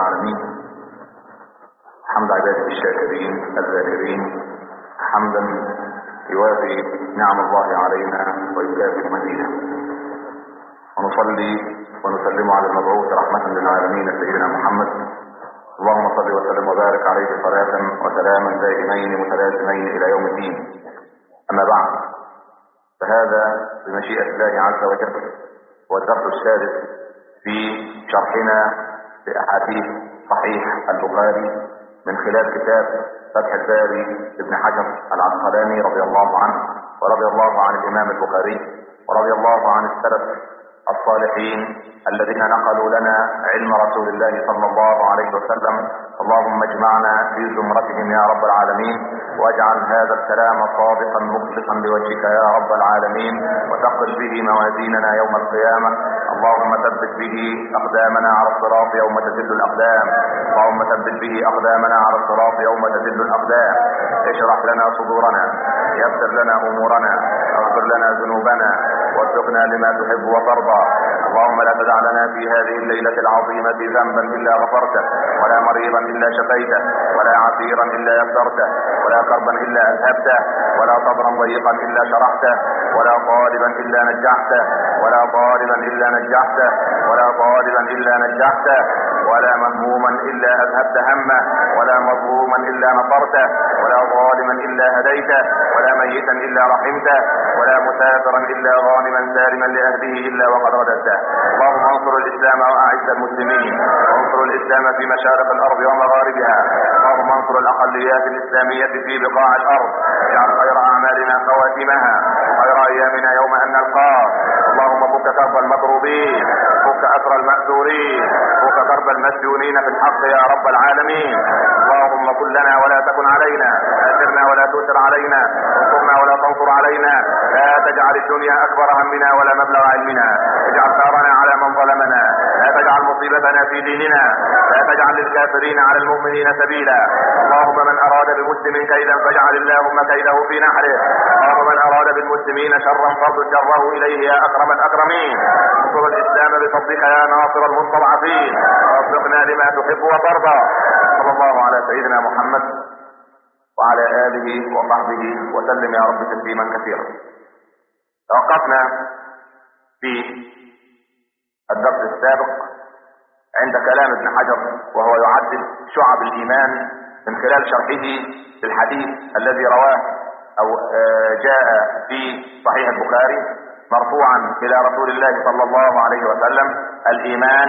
العالمين، حمد عباده الشاكرين الذاكرين، حمدا يوافي نعم الله علينا ويكافئ مزيده. ونصلي ونسلم على المبعوث رحمة للعالمين سيدنا محمد، اللهم صل وسلم وبارك عليه صلاة وسلاما دائمين متلازمين إلى يوم الدين. أما بعد، فهذا بمشيئة الله عز وجل هو الدرس السادس في شرحنا لأحاديث صحيح البخاري من خلال كتاب فتح الباري لابن حجر العسقلاني رضي الله عنه، ورضي الله عن الإمام البخاري، ورضي الله عن السلف الصالحين الذين نقلوا لنا علم رسول الله صلى الله عليه وسلم. اللهم اجمعنا في زمرتهم يا رب العالمين، واجعل هذا الكلام صادقا مخلصا لوجهك يا رب العالمين، وثقل به موازيننا يوم القيامة. اللهم ثبت به أقدامنا على الصراط يوم تزل الأقدام، اللهم ثبت به أقدامنا على الصراط يوم تزل الأقدام. اشرح لنا صدورنا، يسر لنا أمورنا، اغفر لنا ذنوبنا، وارزقنا لما تحب وترضى. اللهم لا تدع لنا في هذه الليلة العظيمة ذنبا إلا غفرته، ولا مريضا إلا شفيته، ولا عسيرا إلا يسرته، ولا كربا إلا أذهبته، ولا صدرا ضيقا إلا شرحته، ولا طالبا إلا نجحته، ولا طالبا إلا نجحته، ولا طالبا إلا نجحته، ولا مهموما إلا أذهبت همه، ولا مظلوما إلا نصرته، ولا ظالما إلا هديته، ولا ميتا إلا رحمته، ولا مسافرا إلا غانما سالما لأهله إلا وقد رددته. اللهم انصر الإسلام وأعز المسلمين، وانصر الإسلام في مشارق الأرض ومغاربها. اللهم انصر الأقليات الإسلامية في بقاع الأرض، اجعل خير أعمالنا خواتمها، وخير أيامنا يوم أن نلقاك. اللهم فك كرب المكروبين، فك أسر المأسورين، فك كرب المسجونين في الحق يا رب العالمين. اللهم كن لنا ولا تكن علينا، آثرنا ولا تؤثر علينا، انصرنا ولا تنصر علينا، لا تجعل الدنيا أكبر همنا ولا مبلغ علمنا، اجعل ثارنا على من ظلمنا، لا تجعل مصيبتنا في ديننا، لا تجعل للكافرين على المؤمنين سبيلا. اللهم من أراد بمسلم كيدا فاجعل اللهم كيده في نحره، اللهم من أراد بالمسلمين شرا فارد شره إليه يا أكرم الأكرمين. انصر الإسلام بفضلك يا ناصر المستضعفين، ووفقنا لما تحب وترضى. صلى الله على سيدنا محمد وعلى آله وصحبه وسلم يا رب تسليما كثيرا. توقفنا في الدرس السابق عند كلام ابن حجر وهو يعدد شعب الإيمان من خلال شرحه للحديث الذي رواه أو جاء في صحيح البخاري مرفوعا إلى رسول الله صلى الله عليه وسلم: الإيمان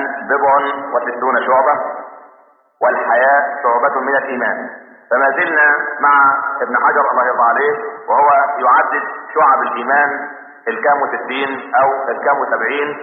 67 شعبة، والحياء شعبة من الإيمان. فما زلنا مع ابن حجر الله يرضى عليه وهو يعدد شعب الإيمان الكام 60 أو الكام 70،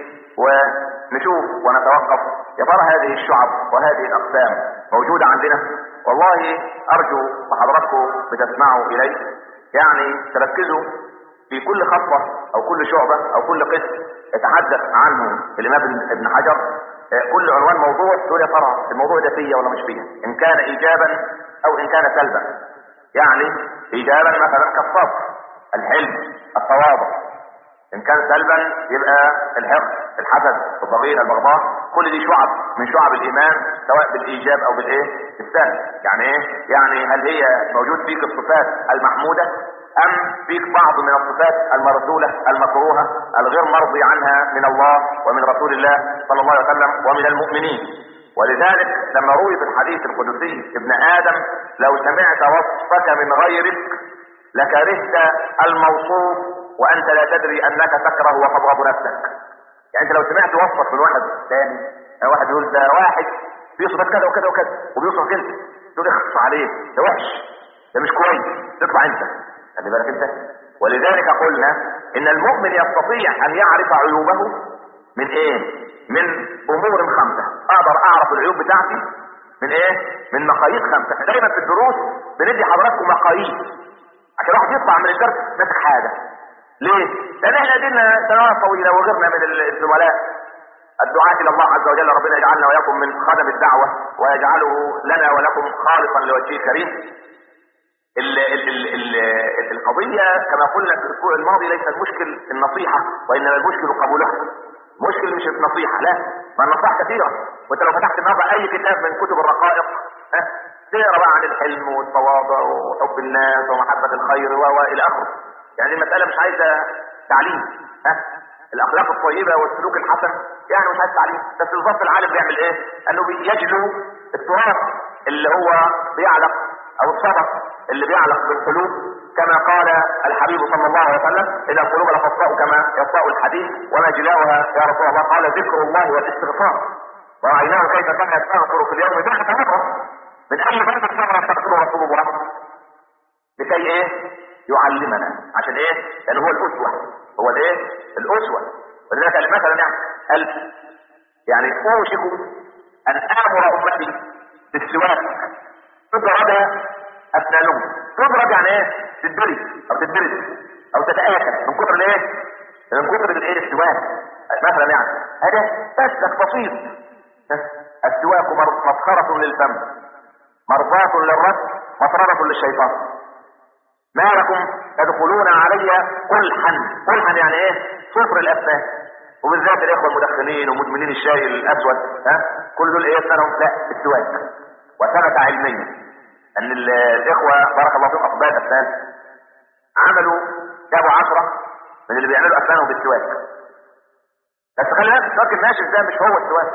ونشوف ونتوقف يا ترى هذه الشعب وهذه الأقسام موجودة عندنا. والله أرجو وحضراتكم بتسمعوا إلي يعني تركزوا في كل خطوة أو كل شعبة أو كل قسم يتحدث عنه الإمام ابن حجر. كل عنوان موضوع تقول يا ترى الموضوع ده فيه ولا مش فيه، إن كان إيجابا أو إن كان سلبا. يعني إيجابا مثلا كالصبر، الحلم، التواضع. إن كان سلبا يبقى الحقد، الحسد، الضغينة، البغضاء. كل دي شعب من شعب الإيمان سواء بالإيجاب أو بالإيه؟ بالسلب. يعني إيه؟ يعني هل هي موجود فيك الصفات المحمودة أم فيك بعض من الصفات المرسولة المكروهة الغير مرضي عنها من الله ومن رسول الله صلى الله عليه وسلم ومن المؤمنين. ولذلك لما روي في الحديث القدسي: ابن آدم لو سمعت وصفك من غيرك لكرهت الموصوف وأنت لا تدري أنك تكره وتبغض نفسك. يعني أنت لو سمعت وصفك من واحد ثاني، واحد يقول ده واحد بيصفك كذا وكذا وكذا وبيصفك انت، تقول اخص عليه ده وحش ده مش كويس، تطلع انت. خلي بالك انت. ولذلك قلنا ان المؤمن يستطيع ان يعرف عيوبه من ايه؟ من امور 5. اقدر اعرف العيوب بتاعتي من ايه؟ من مقاييس 5. احنا دايما في الدروس بندي حضراتكم مقاييس عشان الواحد يطلع من الدرس ماسك حاجه. ليه؟ لان احنا قدرنا سنوات طويله وغيرنا من الزملاء الدعاة الى الله عز وجل، ربنا يجعلنا وياكم من خدم الدعوه ويجعله لنا ولكم خالصا لوجهه الكريم. القضية كما قلنا في الأسبوع الماضي ليس المشكل النصيحة، وإنما المشكل قبولها. المشكله مش النصيحه، لا، ما النصائح كثيره. وانت لو فتحت النهارده اي كتاب من كتب الرقائق تقرا بقى عن الحلم والتواضع وحب الناس ومحبه الخير والى اخره. يعني المساله مش عايزه تعليم، الاخلاق الطيبه والسلوك الحسن يعني مش عايز تعليم. بس بالظبط العالم بيعمل ايه؟ انه بيجلو التراب اللي هو بيعلق او الصدف اللي بيعلق بالقلوب، كما قال الحبيب صلى الله عليه وسلم: اذا القلوب لتصفاء كما يصفاء الحديد وما جلاؤها يا رسول الله؟ قال: ذكر الله والاستغفار. ورأيناه كيف كان يستغفر في اليوم 100 مرة من اي ذنب كان يستغفره رسول الله، لكي ايه؟ يعلمنا. عشان ايه؟ لان هو الاسوه، هو الايه؟ الاسوه. ولذلك مثلا يعني اوشك ان امر امتي بالسواك تضرب اسنانهم. تضرب يعني ايه؟ تدرج او تدرج او تتآكل من كتر الايه؟ من كتر الايه؟ السواك مثلا. يعني هذا مسلك بسيط. السواك مسخرة للفم، مرضاة للرب، مطردة للشيطان. ما لكم تدخلون علي قلحا. قلحا يعني ايه؟ صفر الاسنان. وبالذات الاخوه المدخنين ومدمنين الشاي الاسود، كل دول ايه اسنانهم؟ لا، السواك. وثبت علميا ان الاخوه بارك الله فيهم اطباء الاسنان جابوا 10 من اللي بيعملوا اسنانهم بالسواك. بس خلي بالك السواك الناشف ده مش هو السواك.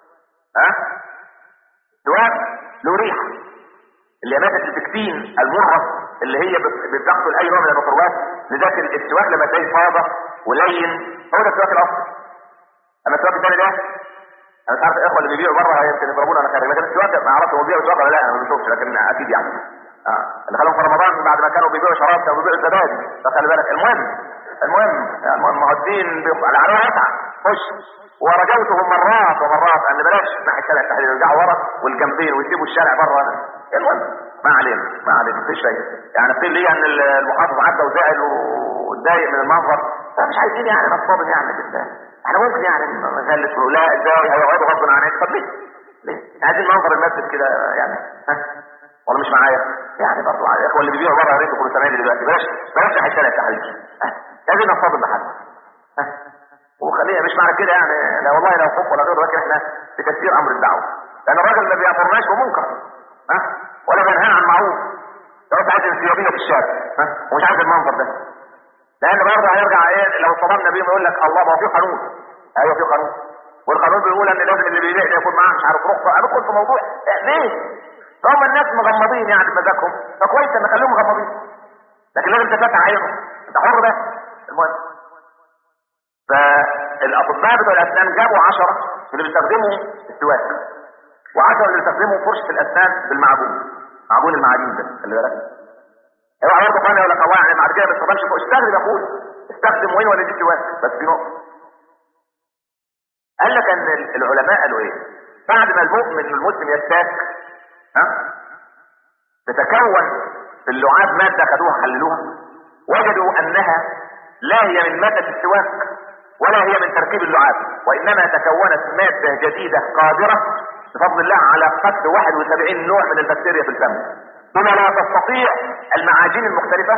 السواك له ريحه اللي هي ماده البكتين المره اللي هي بتقتل اي نوع من الميكروبات. لذلك السواك لما تلاقيه فاضه ولين هو ده السواك الاصلي. اما السواك الثاني ده انا مش عارف الاخوه اللي بيبيعوا بره يمكن يضربونا انا خارج، لكن السواك ما اعرفش هو بيبيعوا سواك ولا لا، انا ما بشوفش، لكن اكيد يعني اللي خلوهم في رمضان بعد ما كانوا بيبيعوا شراب كانوا بيبيعوا الزبادي. فخلي بالك. المهم هو الدين على عليه يسعى. خش. ورجوتهم مرات ومرات ان بلاش ناحيه شارع التحرير، يرجعوا ورا والجنبين ويسيبوا الشارع بره. المهم ما علينا مفيش شيء. يعني قيل لي ان المحافظ عدى وزعل واتضايق من المنظر، فمش عايزين يعني نصطدم يعني بالله. احنا ممكن يعني نغلس لا ازاي هيقعدوا غصب عنك. طب ليه؟ عايزين منظر المسجد كده يعني. ولا مش معايا؟ يعني برضه الاخوه اللي بيبيعوا بره يا ريت يكونوا سامعين دلوقتي. بلاش ناحيه شارع التحرير. لازم نصطدم بحد. وخليها مش معنى كده يعني لا والله لو خوف ولا غيره، لكن احنا بتكثير امر الدعوه. لان الراجل ما بيامرناش بمنكر ولا بينهانا عن معروف. لو عايز انسيابيه في الشارع ومش عايز المنظر ده. لان برضه هيرجع ايه لو صدمنا بيه يقول لك الله ما هو في قانون. ايوه في قانون، والقانون بيقول ان لازم اللي بيبيع يكون معاه مش عارف رخصه. ادخل في موضوع ليه؟ هم الناس مغمضين يعني بمزاجهم، فكويس ان نخليهم مغمضين، لكن لازم تفتح عينهم. انت حر بس. المهم فالاطباء بتوع الاسنان جابوا 10 اللي بيستخدموا السواك و10 اللي بيستخدموا فرشه الاسنان بالمعجون، معجون المعاجين ده. خلي بالك. اوعى برضه قال يقول لك الله يعني بعد كده ما تستخدمش فوق. استخدم يا اخويا، استخدم وين ولا دي سواك. بس في نقطه قال لك ان العلماء قالوا ايه؟ بعد ما المؤمن المسلم يستاك تتكون في اللعاب ماده خدوها حللوها وجدوا انها لا هي من ماده السواك ولا هي من تركيب اللعاب، وانما تكونت ماده جديده قادره بفضل الله على قتل 71 نوع من البكتيريا في الفم بما لا تستطيع المعاجين المختلفه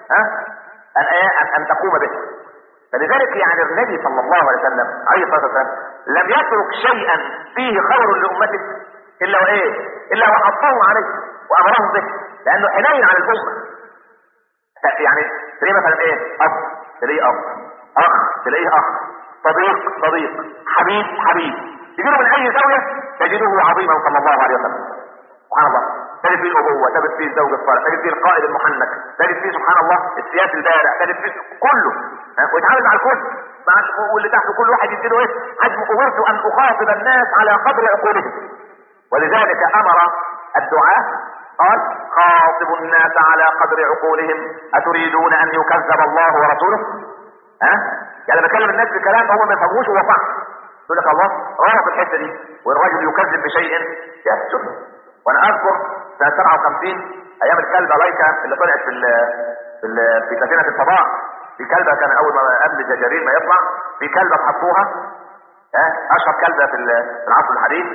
ان تقوم به. فلذلك يعني النبي صلى الله عليه وسلم عليه الصلاه والسلام لم يترك شيئا فيه خير لامته الا وايه؟ الا وحطهم عليه وامرهم به، لانه حنين على الامه. يعني تلاقيه مثلا ايه؟ اب تلاقيه اب، اخ تلاقيه اخ، صديق حبيب، تجده من اي زاويه تجده عظيما صلى الله عليه وسلم. سبحان الله. تجد فيه الابوه، تجد فيه الزوج الصالح، تجد فيه القائد المحنك، تجد فيه سبحان الله السياسي البارع، تجد فيه كله ويتعامل مع الكل واللي تحته كل واحد يديله ايه؟ حجم امرت ان اخاطب الناس على قدر عقولهم. ولذلك امر الدعاء قال خاطبوا الناس على قدر عقولهم اتريدون ان يكذب الله ورسوله؟ يعني بكلم الناس بكلام هم ما يفهموش هو صح. يقول لك الله رابط الحته دي والراجل يكذب بشيء يسجد. وانا اذكر سنه 57 ايام الكلبه لايكا اللي طلعت في سفينه الفضاء. في كلبه كان اول ما قبل الجزائريين ما يطلع في كلبه حطوها اشهر كلبه في العصر الحديث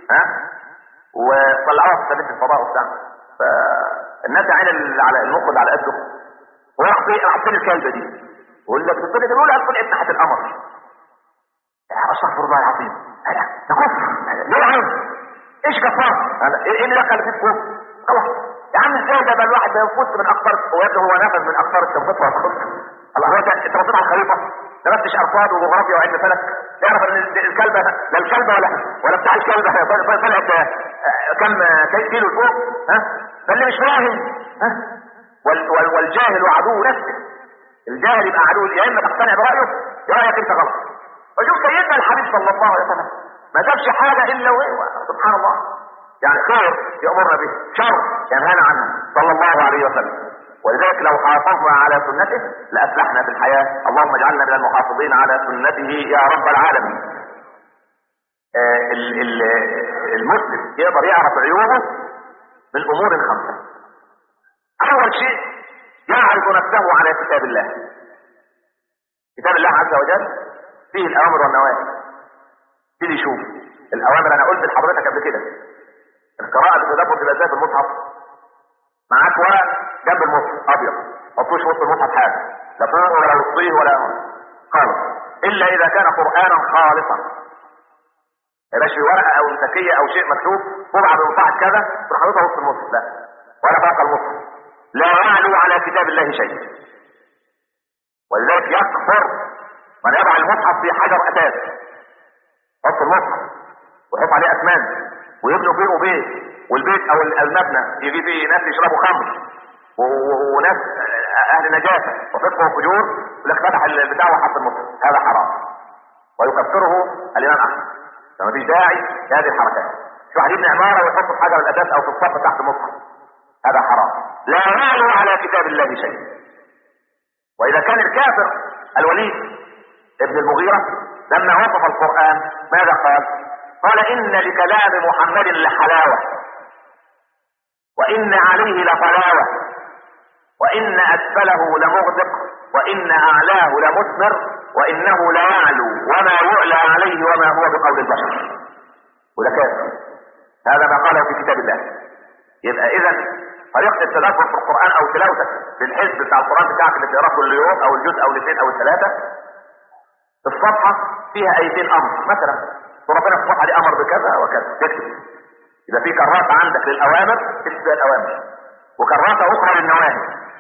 وطلعوها في سفينه الفضاء وبتاع. فالناس عين على المخرج على قده وراح حاطين الكلبه دي ويقول لك الدنيا بيقول لك طلعت ناحيه القمر. استغفر الله العظيم، ده كفر. ليه يا عم؟ ايش كفار؟ ايه اللي دخل فيه كفر؟ خلاص يا عم، ازاي ده بقى الواحد بيفوت من اقطار ويبدو هو نفذ من اقطار التنفيذ والخطه. الله، هو انت رصيت على الخريطه درستش ارصاد وجغرافيا وعلم فلك تعرف ان الكلبه لا الكلبه ولا بتاع الكلبه طلعت كم كيلو فوق؟ ها؟ فاللي مش فاهم، ها؟ والجاهل عدو نفسه. الجاهل يبقى عدو، يا اما تقتنع برايه يا رايك انت غلط. وشوف سيدنا الحبيب صلى الله عليه وسلم ما جابش حاجه الا سبحان الله، يعني خير يأمرنا به، شر ينهانا عنه صلى الله عليه وسلم. ولذلك لو حافظنا على سنته لأفلحنا في الحياة. اللهم اجعلنا من المحافظين على سنته يا رب العالمين. المسلم يقدر يعرف عيوبه من امور خمسة. اول شيء يعرف نفسه على كتاب الله. كتاب الله عز وجل فيه الاوامر والنواهي. تيجي يشوف الاوامر. انا قلت لحضرتك قبل كده القراءة بالتدبر تبقى ازاي في المصحف؟ معاك ورق جنب المصحف ابيض، ما تحطوش وسط المصحف حاجه، لا فوق ولا وسطيه ولا خالص، الا اذا كان قرانا خالصا. ما يبقاش في ورقه او مسكيه او شيء مكتوب طبعا بمصحف كذا تروح حاططها وسط المصحف، لا، ولا فوق المصحف. لا يعلو على كتاب الله شيء. ولذلك يكفر من يضع المصحف في حجر اساس. حط المصحف ويحط عليه اسمنت ويبنوا فيه بيت، والبيت او المبنى يجي فيه ناس يشربوا خمر وناس اهل نجاسه وفقه وفجور، يقول لك فتح البتاع وحط المصحف. هذا حرام ويكفره الامام احمد. فما فيش داعي لهذه الحركات. شو واحد يبني عماره ويحط في حجر الاساس او في الصف تحت المصحف، هذا حرام. لا يعلو على كتاب الله شيء. واذا كان الكافر الوليد ابن المغيرة لما وصف القرآن ماذا قال؟ قال إن لكلام محمد لحلاوة، وإن عليه لطلاوة، وإن أسفله لمغدق، وإن أعلاه لمثمر، وإنه ليعلو وما يعلى عليه وما هو بقول البشر. وده كافر. هذا ما قاله في كتاب الله. يبقى إذا طريقة التدبر في القرآن أو تلاوتك بالحزب بتاع القرآن بتاعك اللي بتقراه كل يوم أو الجزء أو الاثنين أو الثلاثة، الصفحة فيها آيتين أمر مثلا، وربنا في الصفحة دي أمر بكذا وكذا تكتب. إذا في كراسة عندك للأوامر تكتب الأوامر، وكراسة أخرى للنواهي.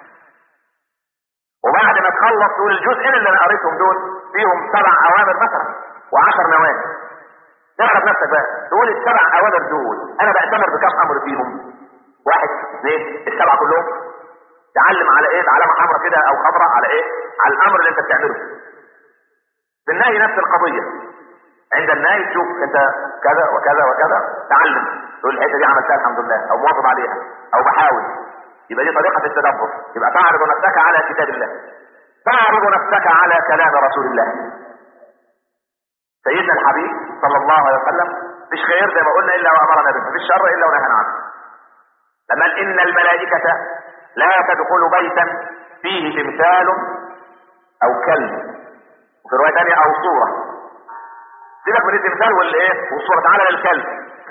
وبعد ما تخلص تقول الجزئين اللي أنا قريتهم دول فيهم 7 أوامر مثلا و10 نواهي. تعرف نفسك بقى تقول ال7 أوامر دول أنا بأتمر بكم أمر فيهم؟ 1 2 ال7 كلهم. تعلم على إيه؟ علامة حمراء كده أو خضراء على إيه؟ على الأمر اللي أنت بتعمله. بالنهي نفس القضية. عند النهي تشوف انت كذا وكذا وكذا، تعلم تقول الحته دي عملتها الحمد لله او مواظب عليها او بحاول. يبقى دي طريقة التدبر. يبقى تعرض نفسك على كتاب الله، تعرض نفسك على كلام رسول الله. سيدنا الحبيب صلى الله عليه وسلم مفيش خير زي ما قلنا الا وامرنا به، مفيش شر الا ونهانا عنه. لما قال ان الملائكة لا تدخل بيتا فيه تمثال او كلب، وفي رواية ثانية او صورة. سيبك من التمثال والايه والصورة، تعالى للكلب.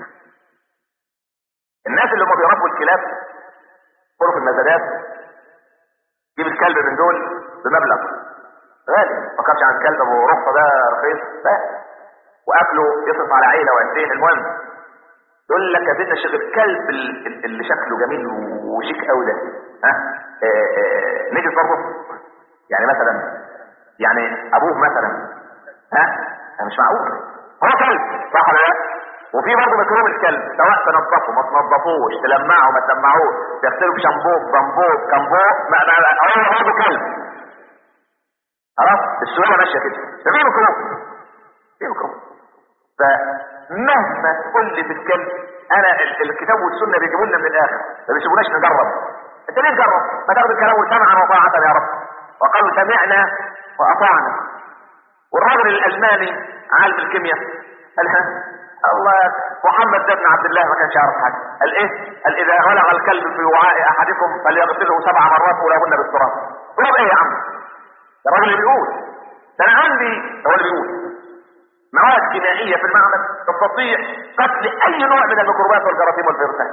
الناس اللي هم بيربوا الكلاب في المزادات جيب الكلب من دول بمبلغ غالي، ما كانش عن الكلب ابو رخصة ده رخيص لا، واكله يصرف على عيلة وعيلتين. المهم يقول لك يا سيدنا الشيخ الكلب اللي شكله جميل وشيك قوي ده، ها نيجي نصرفه. يعني مثلا يعني ابوه مثلا، ها مش معقول هو كلب صح ولا لا؟ وفي برضه مكروه الكلب، سواء تنظفه ما تنظفوش، تلمعه ما تلمعوش، تغسله بشامبو بامبو كامبو، هو برضه كلب. خلاص السؤال ماشيه كده. ده في مكروه، في مكروه. فمهما تقول لي في الكلب، انا الكتاب والسنه بيجيبوا لنا من الاخر، ما بيسيبوناش نجرب. انت ليه تجرب؟ ما تاخد الكلام سمعا وطاعه يا رب، وقالوا سمعنا واطعنا. والراجل الالماني عالم الكيمياء قال الله محمد ده ابن عبد الله ما كانش يعرف حاجه. قال ايه؟ قال اذا ولغ الكلب في وعاء احدكم فليغسله 7 مرات ولهن بالتراب. تراب ايه يا عم؟ ده الراجل اللي بيقول ده انا عندي، هو اللي بيقول مواد كيميائيه في المعمل تستطيع قتل اي نوع من الميكروبات والجراثيم والفيروسات.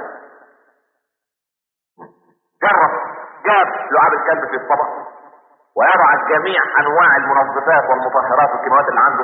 جرب، جاب لعاب الكلب في الطبق ويضع جميع انواع المنظفات والمطهرات والكيماويات اللي عنده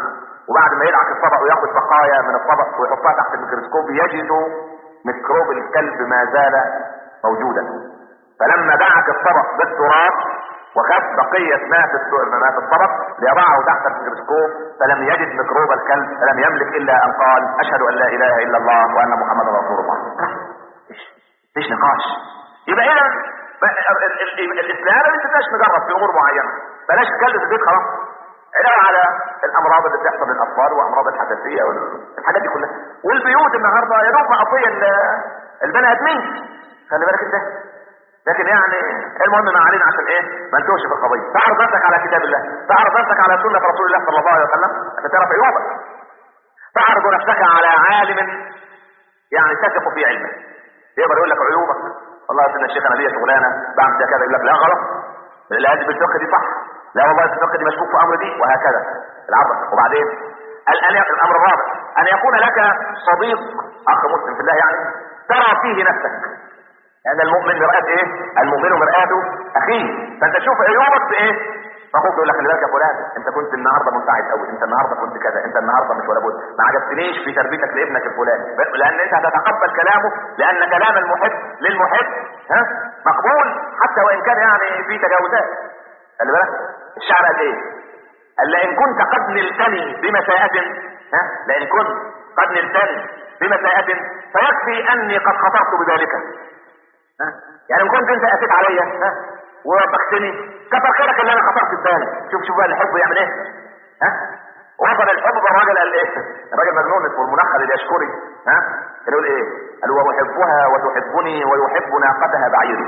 وبعد ما يدعك الطبق وياخد بقايا من الطبق ويحطها تحت الميكروسكوب يجد ميكروب الكلب ما زال موجودا. فلما دعك الطبق بالتراب وخد بقية ما في الطبق ليضعه تحت الميكروسكوب فلم يجد ميكروب الكلب، فلم يملك الا ان قال اشهد ان لا اله الا الله وان محمدا رسول الله. مفيش نقاش. يبقى اذا الاسلام ما بيستناش نجرب في امور معينه، بلاش الكلب في البيت خلاص. علاوه على الامراض اللي بتحصل للاطفال وامراض الحساسيه والحاجات دي كلها. والبيوت النهارده يا دوب مقضيه البني ادمين، خلي بالك انت. لكن يعني المهم ما علينا عشان ايه؟ ما نتوهش في القضيه. تعرض نفسك على كتاب الله، تعرض نفسك على سنه رسول الله صلى الله عليه وسلم عشان تعرف عيوبك. تعرض نفسك على عالم يعني تثق في علمه يقدر يقول لك عيوبك. والله يا سيدنا الشيخ انا ليا شغلانه بعمل كذا، يقول لك لا غلط، لا هذه بالفقه دي صح، لا والله الفقه دي مشكوك في امر دي، وهكذا العرض. وبعدين الامر الرابع ان يكون لك صديق اخ مسلم في الله يعني ترى فيه نفسك، لان المؤمن مرآة ايه؟ المؤمن مرآة اخيه. فانت تشوف عيوبك في ايه؟ فاخوك يقول لك خلي بالك يا فلان انت كنت النهارده منتعب قوي، انت النهارده كنت كذا، انت النهارده مش ولا بد، ما عجبتنيش في تربيتك لابنك الفلاني، لان انت هتتقبل كلامه، لان كلام المحب للمحب مقبول حتى وان كان يعني في تجاوزات. خلي بالك الشعر قال ايه؟ قال لئن كنت قد نلتني بمساءة، لئن كنت قد نلتني بمساءة فيكفي اني قد خطرت بذلك. يعني ان كنت انت اتيت عليا ووبختني كتر خيرك اللي انا خطرت ببالي. شوف بقى الحب يعمل ايه. وصل الحب بالراجل قال ايه؟ الراجل مجنون اسمه المنخل اليشكري كان يقول ايه؟ قال واحبها وتحبني ويحب ناقتها بعيري.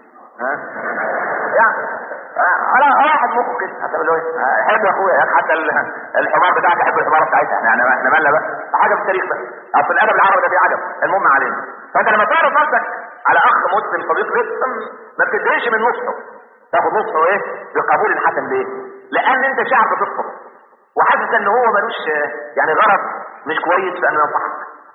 يعني انا واحد مخه كده هتقول له ايه؟ حب يا اخويا حتى الحمار بتاعك يحب الحمار بتاعتها، يعني احنا مالنا بقى حاجه في التاريخ بقى. اصل الادب العربي ده فيه عجب. المهم علينا. فانت لما تعرف نفسك على اخ مسلم صديق لك ما بتدريش من نصحه، تاخد نصحه ايه؟ بقبول حسن. ليه؟ لان انت شعب بتفطر وحاسس ان هو ملوش يعني غرض مش كويس في ان ينصحك.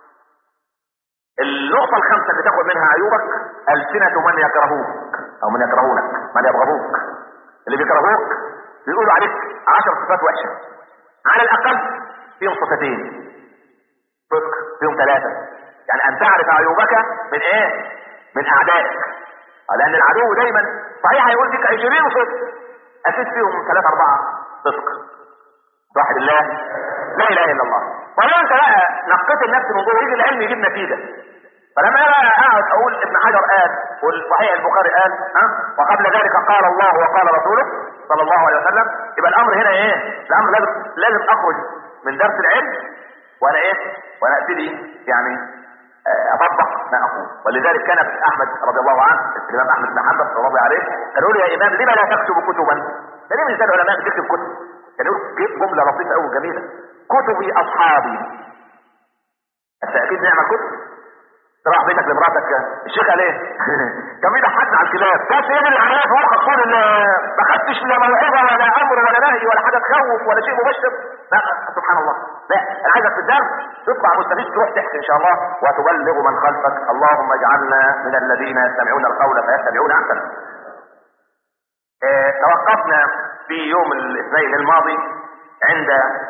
النقطة الخامسة اللي تاخد منها عيوبك ألسنة من يكرهوك او من يكرهونك، من يبغضوك. اللي بيكرهوك بيقولوا عليك 10 صفات وحشة على الاقل، فيهم صفتين صدق، فيهم 3. يعني ان تعرف عيوبك من ايه؟ من اعدائك. لان العدو دايما صحيح هيقول فيك 20 صدق اكيد فيهم 3 4 صدق. واحد الله لا اله الا الله. ولو انت بقى نقيت النفس من جوه يجي العلم يجيب نتيجه. فلما انا بقى اقعد اقول ابن حجر قال والصحيح البخاري قال وقبل ذلك قال الله وقال رسوله صلى الله عليه وسلم، يبقى الامر هنا ايه؟ الامر لازم اخرج من درس العلم وانا ايه؟ وانا ابتدي يعني اطبق ما اقول. ولذلك كان احمد رضي الله عنه الامام احمد بن حنبل رضي الله عليه كان يقول يا امام لما لا تكتب كتبا؟ ليه مش العلماء بتكتب كتب؟ كان يقول جمله لطيفه قوي جميله: كتبي اصحابي. انت اكيد نعمل كتب تروح بيتك لمراتك الشيخ قال ايه؟ كان بيضحكنا على الكلاب بس ايه اللي عليها فوق تقول ما خدتش لا موعظه ولا امر ولا نهي ولا حاجه تخوف ولا شيء مبشر. لا سبحان الله. لا انا عايزك في الدرس تطلع مستفيد تروح تحكي ان شاء الله وتبلغ من خلفك. اللهم اجعلنا من الذين يستمعون القول فيتبعون احسنه. توقفنا في يوم الاثنين الماضي عند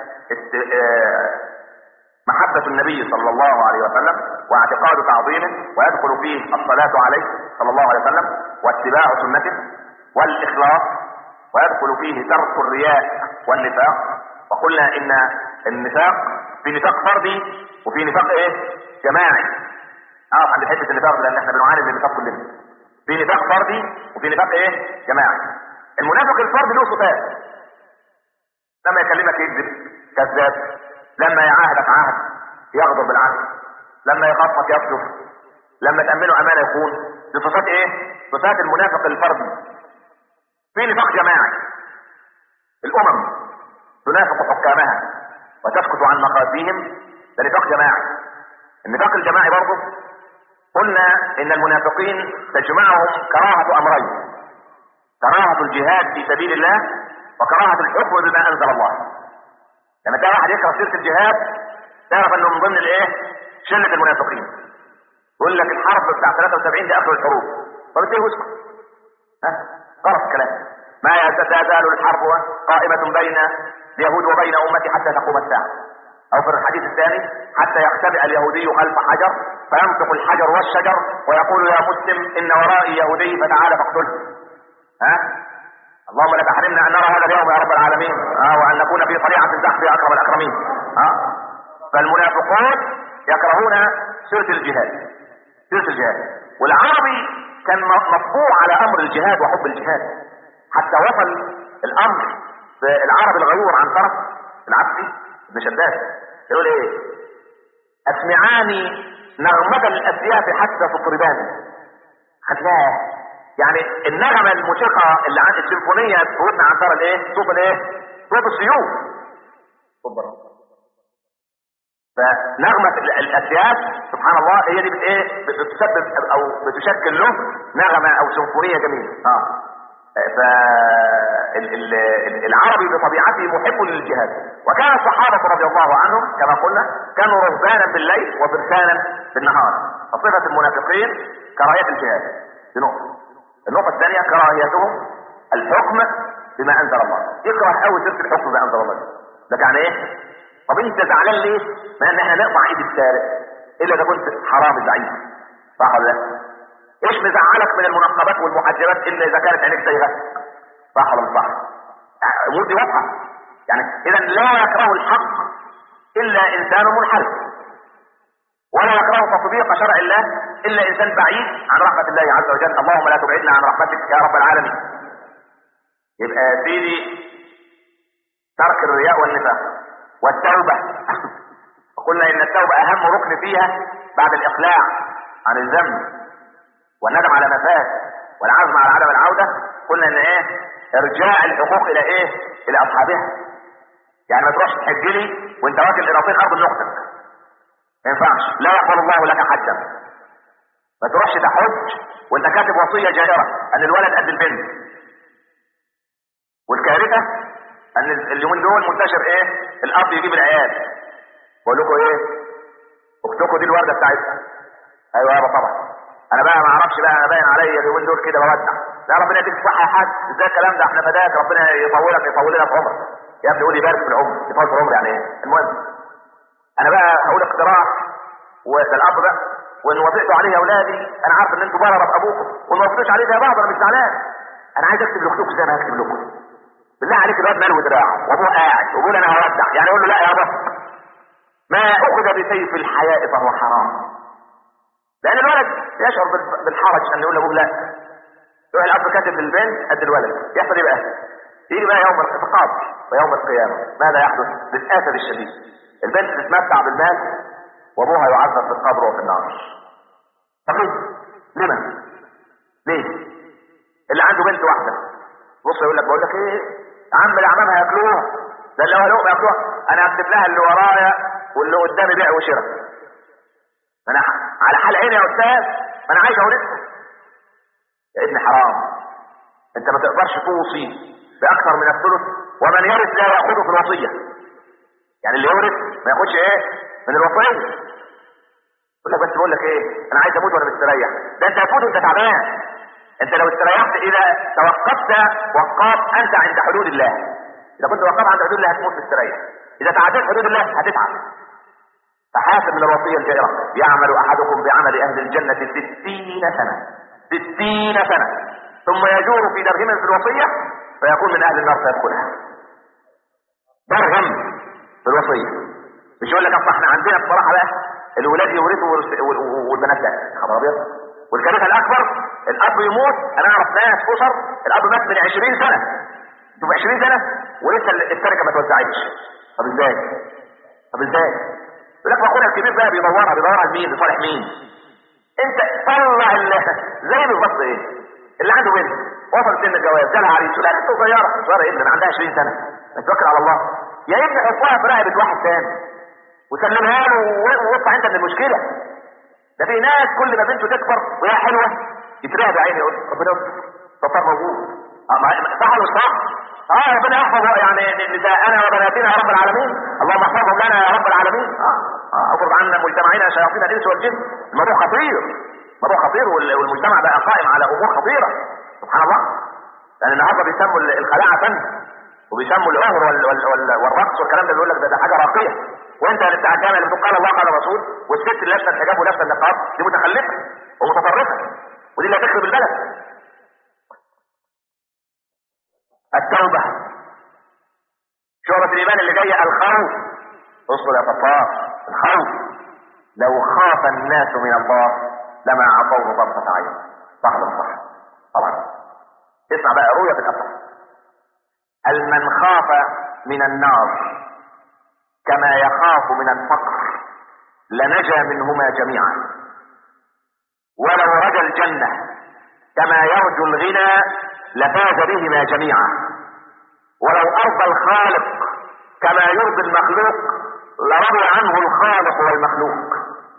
محبة النبي صلى الله عليه وسلم واعتقاد تعظيمه، ويدخل فيه الصلاة عليه صلى الله عليه وسلم واتباع سنته والإخلاص، ويدخل فيه ترك الرياء والنفاق. وقلنا إن النفاق في نفاق فردي وفي نفاق إيه؟ جماعي. عند حتة النفاق لأن احنا بنعاني من النفاق كلنا. في نفاق فردي وفي نفاق إيه؟ جماعي. المنافق الفردي له صفات: لما يكلمك يكذب كذاب، لما يعاهدك عهد يغضب بالعهد، لما يخاصمك يكذب، لما تأمنه أمانة يخون. دي صفات ايه؟ صفات المنافق الفردي. في نفاق جماعي: الأمم تنافق حكامها وتسكت عن مقاسيهم، ده نفاق جماعي. النفاق الجماعي برضه قلنا إن المنافقين تجمعهم كراهة أمرين: كراهة الجهاد في سبيل الله وكراهة الحكم بما أنزل الله. لما تلاقي واحد يكره سيره الجهاد تعرف انه من ضمن الايه؟ شله المنافقين. يقول لك الحرب بتاع 73 دي اخر الحروب، فبالتالي اسكت. غلط الكلام. ما تزال الحرب قائمه بين اليهود وبين امتي حتى تقوم الساعه. او في الحديث الثاني حتى يختبئ اليهودي خلف حجر فينطق الحجر والشجر ويقول يا مسلم ان ورائي يهودي فتعال فاقتله. اللهم لا تحرمنا ان نرى هذا اليوم يا رب العالمين، وان نكون في طليعه تحت اكرم الاكرمين. فالمنافقون يكرهون سيره الجهاد، سيره الجهاد. والعربي كان مطبوع على امر الجهاد وحب الجهاد، حتى وصل الامر في العربي الغيور عن طرف العبسي ابن شداد يقول ايه؟ اسمعاني نغمة الاسياف حتى تطربان. خدناه يعني النغمة الموسيقى اللي عن السيمفونية تقولنا عن طرف الايه؟ صوت الايه؟ صوت السيوف. فنغمة الاسياف سبحان الله هي دي بتسبب او بتشكل له نغمة او سيمفونية جميلة. فالعربي بطبيعته محب للجهاد. وكان الصحابة رضي الله عنهم كما قلنا كانوا رهبانا بالليل وفرسانا بالنهار. فصفة المنافقين كراهية الجهاد، دي نقطة. النقطة الثانية كراهيتهم الحكم بما انزل الله. يكره قوي سيرة الحكم بما انزل الله. ده يعني ايه؟ طب انت زعلان ليه؟ ما ان احنا نقطع ايد السارق الا اذا كنت حرامي ضعيف، صح ولا لا؟ ايش مزعلك من المنقبات والمحجبات الا اذا كانت عينيك زيغه، صح ولا مش صح؟ الامور دي واضحه. يعني اذا لا يكره الحق الا انسان منحرف، ولا يكره تطبيق شرع الله الا انسان بعيد عن رحمه الله عز وجل. اللهم لا تبعدنا عن رحمتك يا رب العالمين. يبقى يا سيدي ترك الرياء والنفاق والتوبه. وقلنا ان التوبه اهم ركن فيها بعد الاقلاع عن الذنب والندم على ما فات والعزم على عدم العوده. قلنا ان ايه؟ ارجاع الحقوق الى ايه؟ الى اصحابها. يعني ما تروحش تحج لي وانت واكل قراطين ارض لاختك، ما ينفعش، لا يقبل الله لك حجا. ما تروحش تحج وانت كاتب وصيه جائره ان الولد قد البنت. والكارثه ان اليومين دول منتشر ايه؟ الاب يجيب العيال بقول لكم ايه؟ اختكم دي الورده بتاعتها. ايوه يابا طبعا. انا بقى ما اعرفش بقى، انا باين عليا اليومين دول كده بودع. لا ربنا يديك الصحه يا حاج، ازاي الكلام ده؟ احنا فداك، ربنا يطول لنا في عمرك. يا ابني قول يبارك في العمر، يطول في العمر يعني ايه؟ المهم انا بقى هقول اقتراح وده الاب بقى، وان وافقتوا عليه يا اولادي انا عارف ان انتوا بره بابوكم، وان ما وافقتوش عليه زي بعض انا مش زعلان. انا عايز اكتب لاختكم زي ما هكتب لكم. بالله عليك الواد ماله دراعه وابوه قاعد وبيقول انا هودع، يعني اقول له لا يا بابا ما اخذ بسيف الحياء فهو حرام. لان الولد يشعر بالحرج ان يقول لابوه لا. يروح الاب كاتب للبنت قد الولد، يحصل ايه بقى؟ يجي بقى يوم الانتقام ويوم القيامه ماذا يحدث؟ للاسف الشديد البنت تتمتع بالمال وابوها يعذب في القبر وفي النار. طب ليه؟ ليه؟ اللي عنده بنت واحده بص يقول لك بقول لك ايه؟ عم الاعمام هياكلوها، ده اللي هو لقمه ياكلوها، انا هكتب لها اللي ورايا واللي قدامي بيع وشراء. انا على حال عيني يا استاذ، ما انا عايز اورثكم. يا ابن حرام، انت ما تقدرش توصي باكثر من الثلث، ومن يرث لا ياخذه في الوصيه. يعني اللي يورث ما ياخدش ايه؟ من الوصيه. يقول لك بس بقول لك ايه؟ انا عايز اموت وانا مستريح. ده انت هتموت وانت تعبان. انت لو استريحت اذا توقفت وقاف انت عند حدود الله. اذا كنت وقفت عند حدود الله هتموت مستريح. اذا تعديت حدود الله هتتعب. فحاسب من الوصيه الجائره: يعمل احدكم بعمل اهل الجنه 60 سنه 60 سنه ثم يجور في درهم في الوصيه فيكون من اهل النار فيدخلها. درهم في الوصيه. مش يقول لك اصل احنا عندنا بصراحه بقى الولاد يورثوا والبنات لا. خبر ابيض. والكارثه الاكبر الاب يموت. انا اعرف ناس اسر الاب مات من 20 سنه. شوف 20 سنه ولسه التركه ما توزعتش. طب ازاي؟ يقول لك اخونا الكبير بقى بيدورها لمين؟ لصالح مين؟ انت طلع زي بالظبط ايه؟ اللي عنده بنت وصل سن الجواز جالها عريس لا انت صغيره ايه؟ انا عندها 20 سنه توكل على الله. يا ابني حطها في رقبه واحد ثاني وسلمها له واطلع انت من المشكله. ده في ناس كل ما بنته تكبر وهي حلوه يتريها بعيني يقول ربنا يستر موجود. صح ولا مش صح؟ ربنا يحفظ يعني نساءنا وبناتنا يا رب العالمين. اللهم احفظهم لنا يا رب العالمين. افرض عنا مجتمعنا شياطين الانس والجن. الموضوع خطير والمجتمع بقى قائم على امور خطيره سبحان الله. لان النهارده بيسموا الخلاعه فن وبيسموا العهر والرقص والكلام ده بيقول لك ده حاجه راقيه. وانت اللي بتاع الجامع اللي بتقول قال الله قال الرسول، والست اللي لابسه الحجاب ولابسه النقاب دي متخلفه ومتطرفه، ودي اللي هتخرب البلد. التوبه شعبة الايمان اللي جايه. الخوف، اصبر يا صفار، الخوف. لو خاف الناس من الله لما عطوه طرفة عين. صح ولا صح؟ طبعا. اسمع بقى رؤية الأثر. من خاف من النار كما يخاف من الفقر لنجا منهما جميعا، ولو رجا الجنة كما يرجو الغنى لفاز بهما جميعا، ولو أرضى الخالق كما يرضي المخلوق لرضي عنه الخالق والمخلوق.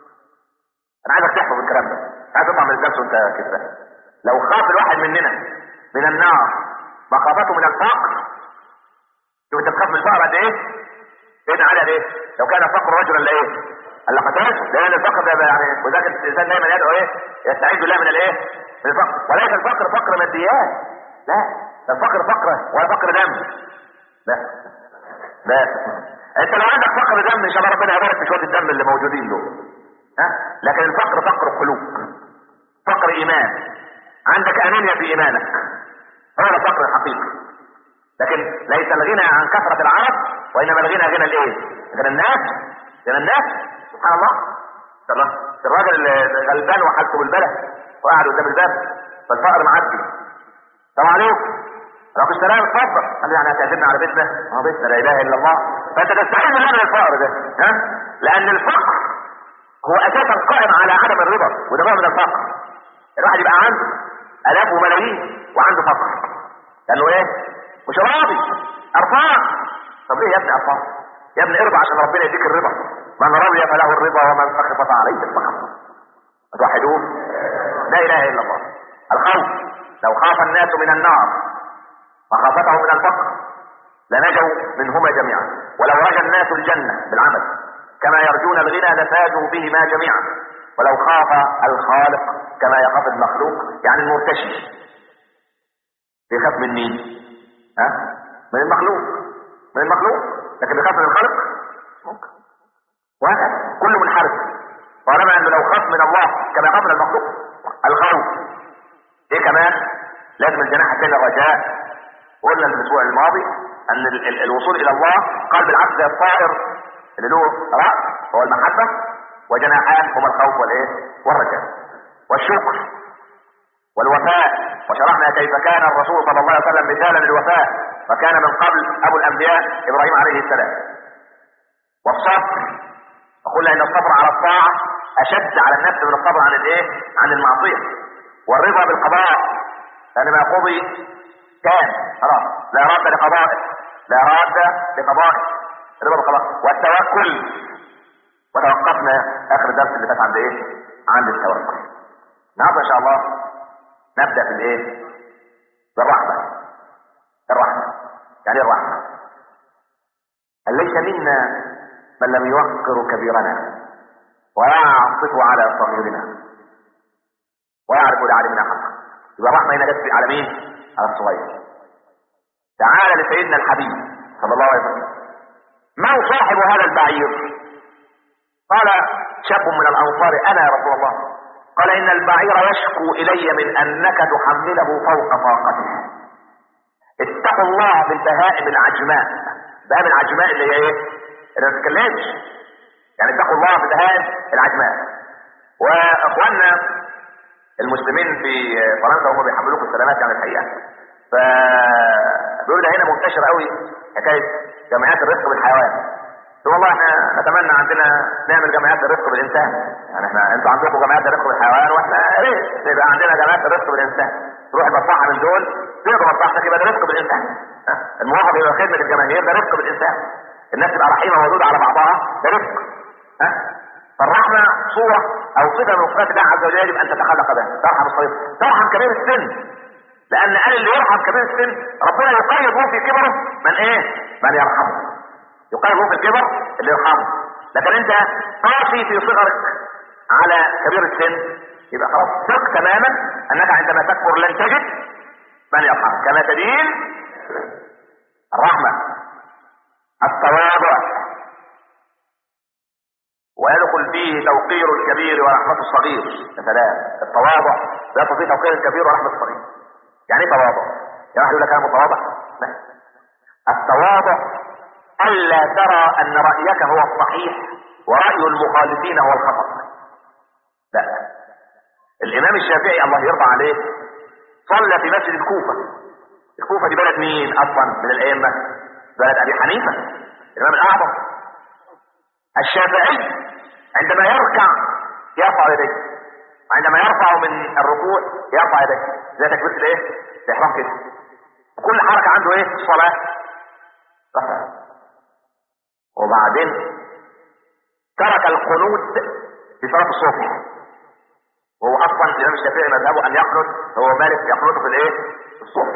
انا عايزك تحفظ الكلام ده، عايز تطلع من الدرس وانت كده. لو خاف الواحد مننا من النار مخافته من الفقر، شوف انت بتخاف من الفقر قد ايه؟ ايه على ايه؟ لو كان الفقر رجلا لايه؟ اللي قتلته، لان الفقر ده يعني، وذاك الانسان دايما يدعو ايه؟ يستعيذ بالله من الايه؟ من الفقر، وليس الفقر فقر ماديات، لا، الفقر فقر ولا فقر دم، لا لا. انت لو عندك فقر دم ان شاء الله ربنا يبارك في شويه الدم اللي موجودين دول، ها؟ لكن الفقر فقر قلوب، فقر ايمان، عندك انانيه في ايمانك، هو الفقر الحقيقي. لكن ليس الغنى عن كثره العرب، وانما الغنى غنى الايه؟ غنى الناس، غنى الناس. سبحان الله، سبحان الله. الراجل غلبان وحالته بالبلد وقاعد قدام الباب فالفقر معدي، السلام عليكم، رب السلام اتفضل. قال يعني هتعزمنا على بيتنا؟ اه بيتنا لا اله الا الله. فانت تستعين بالله من الفقر ده، ها؟ لان الفقر هو اساسا قائم على عدم الرضا، وده نوع من الفقر. الواحد يبقى عنده الاف وملايين وعنده فقر، قال له ايه؟ مش راضي، قرفان. طب ليه يا ابني قرفان؟ يا ابني ارضى عشان ربنا يديك الرضا. من رضي فله الرضا ومن سخط فعليه السخط. توحدوه؟ لا اله الا الله. الخوف، لو خاف الناس من النار مخافته من الفقر لنجوا منهما جميعا، ولو رجا الناس الجنة بالعمل كما يرجون الغنى لفازوا بهما جميعا، ولو خاف الخالق كما يخاف المخلوق. يعني المرتشي بيخاف من مين؟ ها؟ من المخلوق، من المخلوق، لكن بيخاف من الخالق ممكن. وهكذا كل منحرف. طالما انه لو خاف من الله كما يخاف من المخلوق. الخوف ايه كمان؟ لازم الجناح الثاني الرجاء. قلنا الاسبوع الماضي ان الوصول الى الله قال بالعكس زي الطائر اللي له راس هو المحبه، وجناحان هما الخوف والايه؟ والرجاء. والشكر والوفاء. وشرحنا كيف كان الرسول صلى الله عليه وسلم مثالا للوفاء، فكان من قبل ابو الانبياء ابراهيم عليه السلام. والصبر، وقلنا ان الصبر على الطاعه اشد على النفس من الصبر عن الايه؟ عن المعصيه. والرضا بالقضاء، لان ما قضي كان خلاص، لا راد لقضائه، لا راد لقضائه، رضا بالقضاء. والتوكل، وتوقفنا اخر درس اللي فات عند ايه؟ عند التوكل. النهارده ان شاء الله نبدا في الايه؟ بالرحمه. الرحمه يعني الرحمه. هل ليس منا من لم يوقر كبيرنا ويعطف على صغيرنا ويعرف لعالمنا حقا؟ يبقى الرحمه هنا جت على مين؟ على الصغير. تعال لسيدنا الحبيب صلى الله عليه وسلم. من صاحب هذا البعير؟ قال شاب من الانصار: انا يا رسول الله. قال: ان البعير يشكو الي من انك تحمله فوق طاقته. اتقوا الله بالبهائم العجماء. بهائم العجماء اللي هي ايه؟ اللي ما بتتكلمش، يعني اتقوا الله بالبهائم العجماء. واخواننا المسلمين في فرنسا هم بيحملوكم السلامات يعني الحقيقه. فبيقول ده هنا منتشر قوي حكايه جمعيات الرفق بالحيوان. والله احنا نتمنى عندنا نعمل جمعيات الرفق بالانسان. يعني احنا انتوا عندكم جمعيات الرفق بالحيوان، واحنا ليه يبقى عندنا جمعيات الرفق بالانسان؟ تروح المصلحه من دول تقدر مصلحتك يبقى ده رفق بالانسان. الموظف يبقى خدمه الجماهير ده رفق بالانسان. الناس تبقى رحيمه وودوده على بعضها ده رفق. فالرحمه صوره او صفه من صفات الله عز وجل يجب ان تتخلق بها. ترحم الصغير، ترحم كبير السن، لان قال اللي يرحم كبير السن ربنا يقيد له في كبره من ايه؟ من يرحمه. يقيد له في الكبر اللي يرحمه. لكن انت قاسي في صغرك على كبير السن، يبقى خلاص ثق تماما انك عندما تكبر لن تجد من يرحمك. كما تدين الرحمه. التواضع، ويدخل فيه توقير الكبير ورحمة الصغير. يا سلام، التواضع يدخل فيه توقير الكبير ورحمة الصغير. يعني ايه تواضع؟ يعني واحد يقول لك انا متواضع؟ لا. التواضع الا ترى ان رايك هو الصحيح وراي المخالفين هو الخطا. لا. الامام الشافعي الله يرضى عليه صلى في مسجد الكوفه. الكوفه دي بلد مين اصلا من الائمه؟ بلد ابي حنيفه الامام الاعظم. الشافعي عندما يركع يرفع يديه، وعندما يرفع من الركوع يرفع يديه زي تكبيره الايه؟ الاحرام كده. كل حركه عنده ايه؟ الصلاه رفع. وبعدين ترك القنوت في صلاه الصبح، وهو اصلا الامام الشافعي مذهبه ان يقنط، هو مالك يقنطه في الايه؟ في الصبح.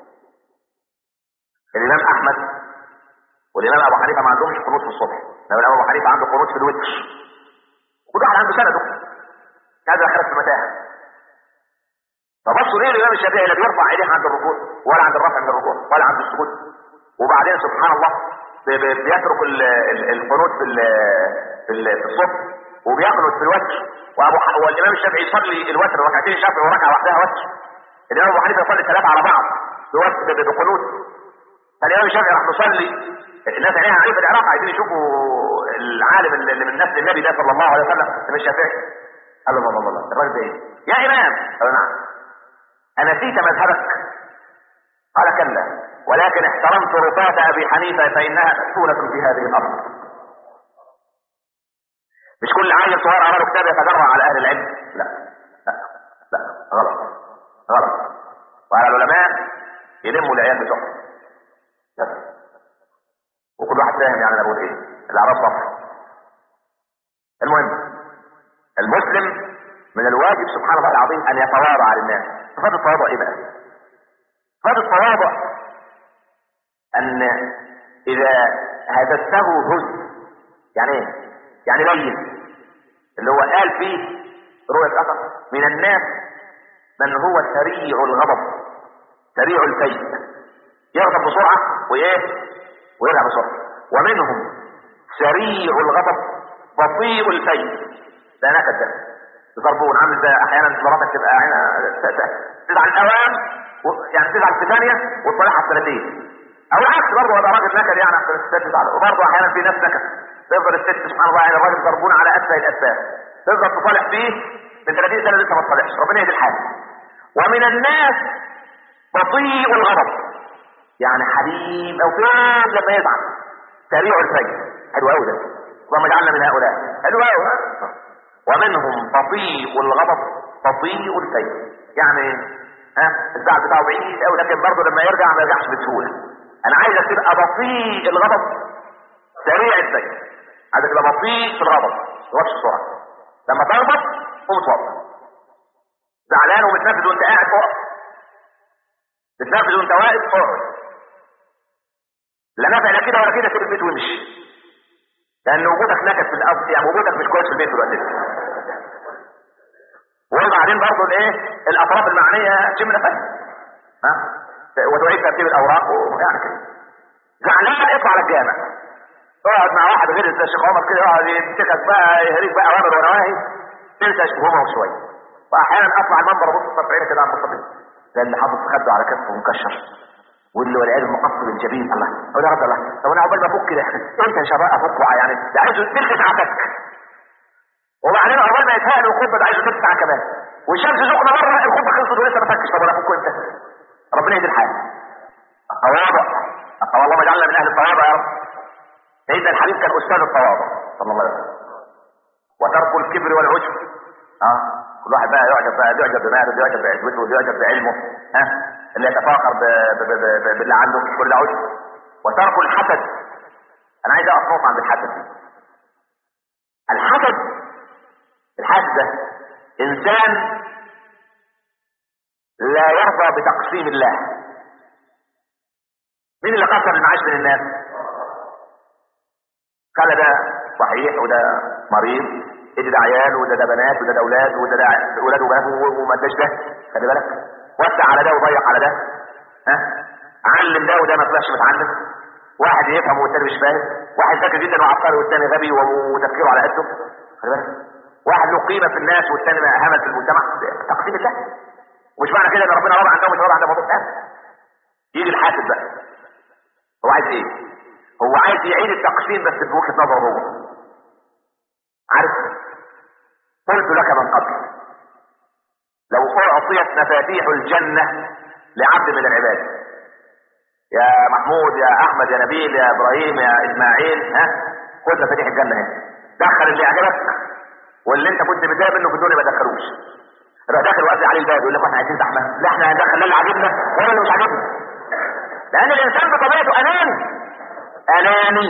الامام احمد والامام ابو حنيفه ما عندهمش قنوت في الصبح، لو الامام ابو حنيفه عنده قنوت في الوتر. كل واحد عنده سنده، هذا خلف في متاهه. فبصوا ليه الامام الشافعي لا بيرفع ايديه عند الركوع ولا عند الرفع من الركوع ولا عند السجود، وبعدين سبحان الله بيترك القنوت في الصبح وبيقنط في الوتر. والامام الشافعي يصلي الوتر ركعتين شافعي وركعه واحده وتر. الامام ابو حنيفه يصلي ثلاثه على بعض بقنوت. فالامام الشافعي راح يصلي. الناس عينيها عليه في العراق عايزين يشوفوا العالم اللي من نسل النبي ده صلى الله عليه وسلم. الامام الشافعي قال له الله الراجل ده ايه؟ يا امام. قال نعم. انسيت مذهبك؟ قال كلا، ولكن احترمت رفاة ابي حنيفه فانها مسؤولة في هذه الارض. مش كل عيل صغير عمله كتاب يتجرع على اهل العلم. لا غلط. وعلى العلماء يلموا العيال بتوعهم. وكل واحد فاهم يعني انا بقول ايه. الاعراب صفر. المهم المسلم من الواجب سبحان الله العظيم ان يتواضع للناس. صفات التواضع ايه بقى؟ صفات التواضع ان اذا هددته هز. يعني ايه؟ يعني لين. اللي هو قال فيه رؤية اثر من الناس من هو سريع الغضب سريع الفيء، يغضب بسرعه ويرجع بسرعه. ومنهم سريع الغضب بطيء الفيء، ده نكد ده ضربون. عامل زي احيانا مراتك تبقى تزعل اوام يعني تزعل في ثانيه وتصالحها في سنتين، او العكس برضه. هذا راجل نكد يعني عشان الستات تزعل، وبرضه احيانا في ناس نكد تفضل الست سبحان الله يعني الراجل ضربون على اسفل الاسباب تفضل تصالح فيه من 30 سنه لسه ما تصالحش. ربنا يهدي الحال. ومن الناس بطيء الغضب يعني حليم او فين لما يزعل سريع الفيء. حلو قوي ده، اللهم اجعلنا من هؤلاء. حلو قوي. ومنهم بطيء الغضب بطيء الفيء، يعني الزعل بتاعه بعيد قوي لكن برضه لما يرجع ما يرجعش بسهوله. انا عايزك تبقى بطيء الغضب سريع الفيء. عايزك تبقى بطيء في الغضب ما تغضبش بسرعه. لما تغضب قوم اتوضى. زعلان ومتنفذ وانت قاعد فوق، تتنفذ وانت واقف فوق. لا نافع لا كده ولا كده، سيب البيت وامشي، لان وجودك نكد في الارض يعني وجودك مش كويس في البيت دلوقتي. وبعدين برضه الاطراف المعنيه تشم نفسك وتعيد ترتيب الاوراق ويعني كده. زعلان اطلع على الجامع، اقعد مع واحد غير الشيخ عمر كده يقعد يمسكك بقى يهريك بقى اوامر ونواهي تنسى شبهه شويه. واحيانا اطلع المنبر ابص في عيني كده على المصطفى زي اللي حاطط خده على كتفه ومكشر واللي والعياذ مقصر الجبين. الله اقول يا رب الله، طب انا عقبال ما افك كده انت يا شباب افك يعني ده عايزه تلفت عتك، وبعدين عقبال ما يتهيأ الخطبه ده عايزه تلفت كمان، والشمس سخنه مره الخطبه خلصت ولسه ما فكش. طب انا افك انت. ربنا يهدي الحال. التواضع اللهم اجعلنا من اهل التواضع يا رب. سيدنا الحبيب كان استاذ التواضع صلى الله عليه وسلم. وترك الكبر والعجب. كل واحد بقى يعجب بماله، يعجب بعزوته، يعجب بعلمه، اللي يتفاخر باللي عنده كل عجب. وترك الحسد. انا عايز اقف نقطه عند الحسد. الحسد ده انسان لا يرضى بتقسيم الله. مين اللي قسم المعاش بين الناس؟ قال ده صحيح وده مريض، ده عيال وده بنات وده اولاد وده اولاد وبنات وما اداش ده. خلي بالك، وسع على ده وضيق على ده. علم ده وده ما طلعش متعلم. واحد يفهم والتاني مش فاهم، واحد ذكي جدا وعبقري والتاني غبي وتفكيره على قده، خلي بالك، واحد له قيمه في الناس والتاني همل في المجتمع. تقسيم الله. ومش معنى كده ان ربنا وضع عندهم مش وضع عند موضوع ثاني. يجي الحاسب بقى، هو عايز ايه؟ هو عايز يعيد التقسيم بس بوجهه نظره هو. عارف؟ قلت لك من قبل لو اعطيت مفاتيح الجنه لعبد من العباد، يا محمود يا احمد يا نبيل يا ابراهيم يا اسماعيل، ها خد مفاتيح الجنه هنا، دخل اللي يعجبك واللي انت كنت متضايق منه في الدنيا ما تدخلوش. يبقى داخل وقفل عليه الباب يقول لك احنا عايزين زحمه، لا احنا هندخل اللي عاجبنا ولا اللي مش عاجبنا. لان الانسان بطبيعته اناني. اناني.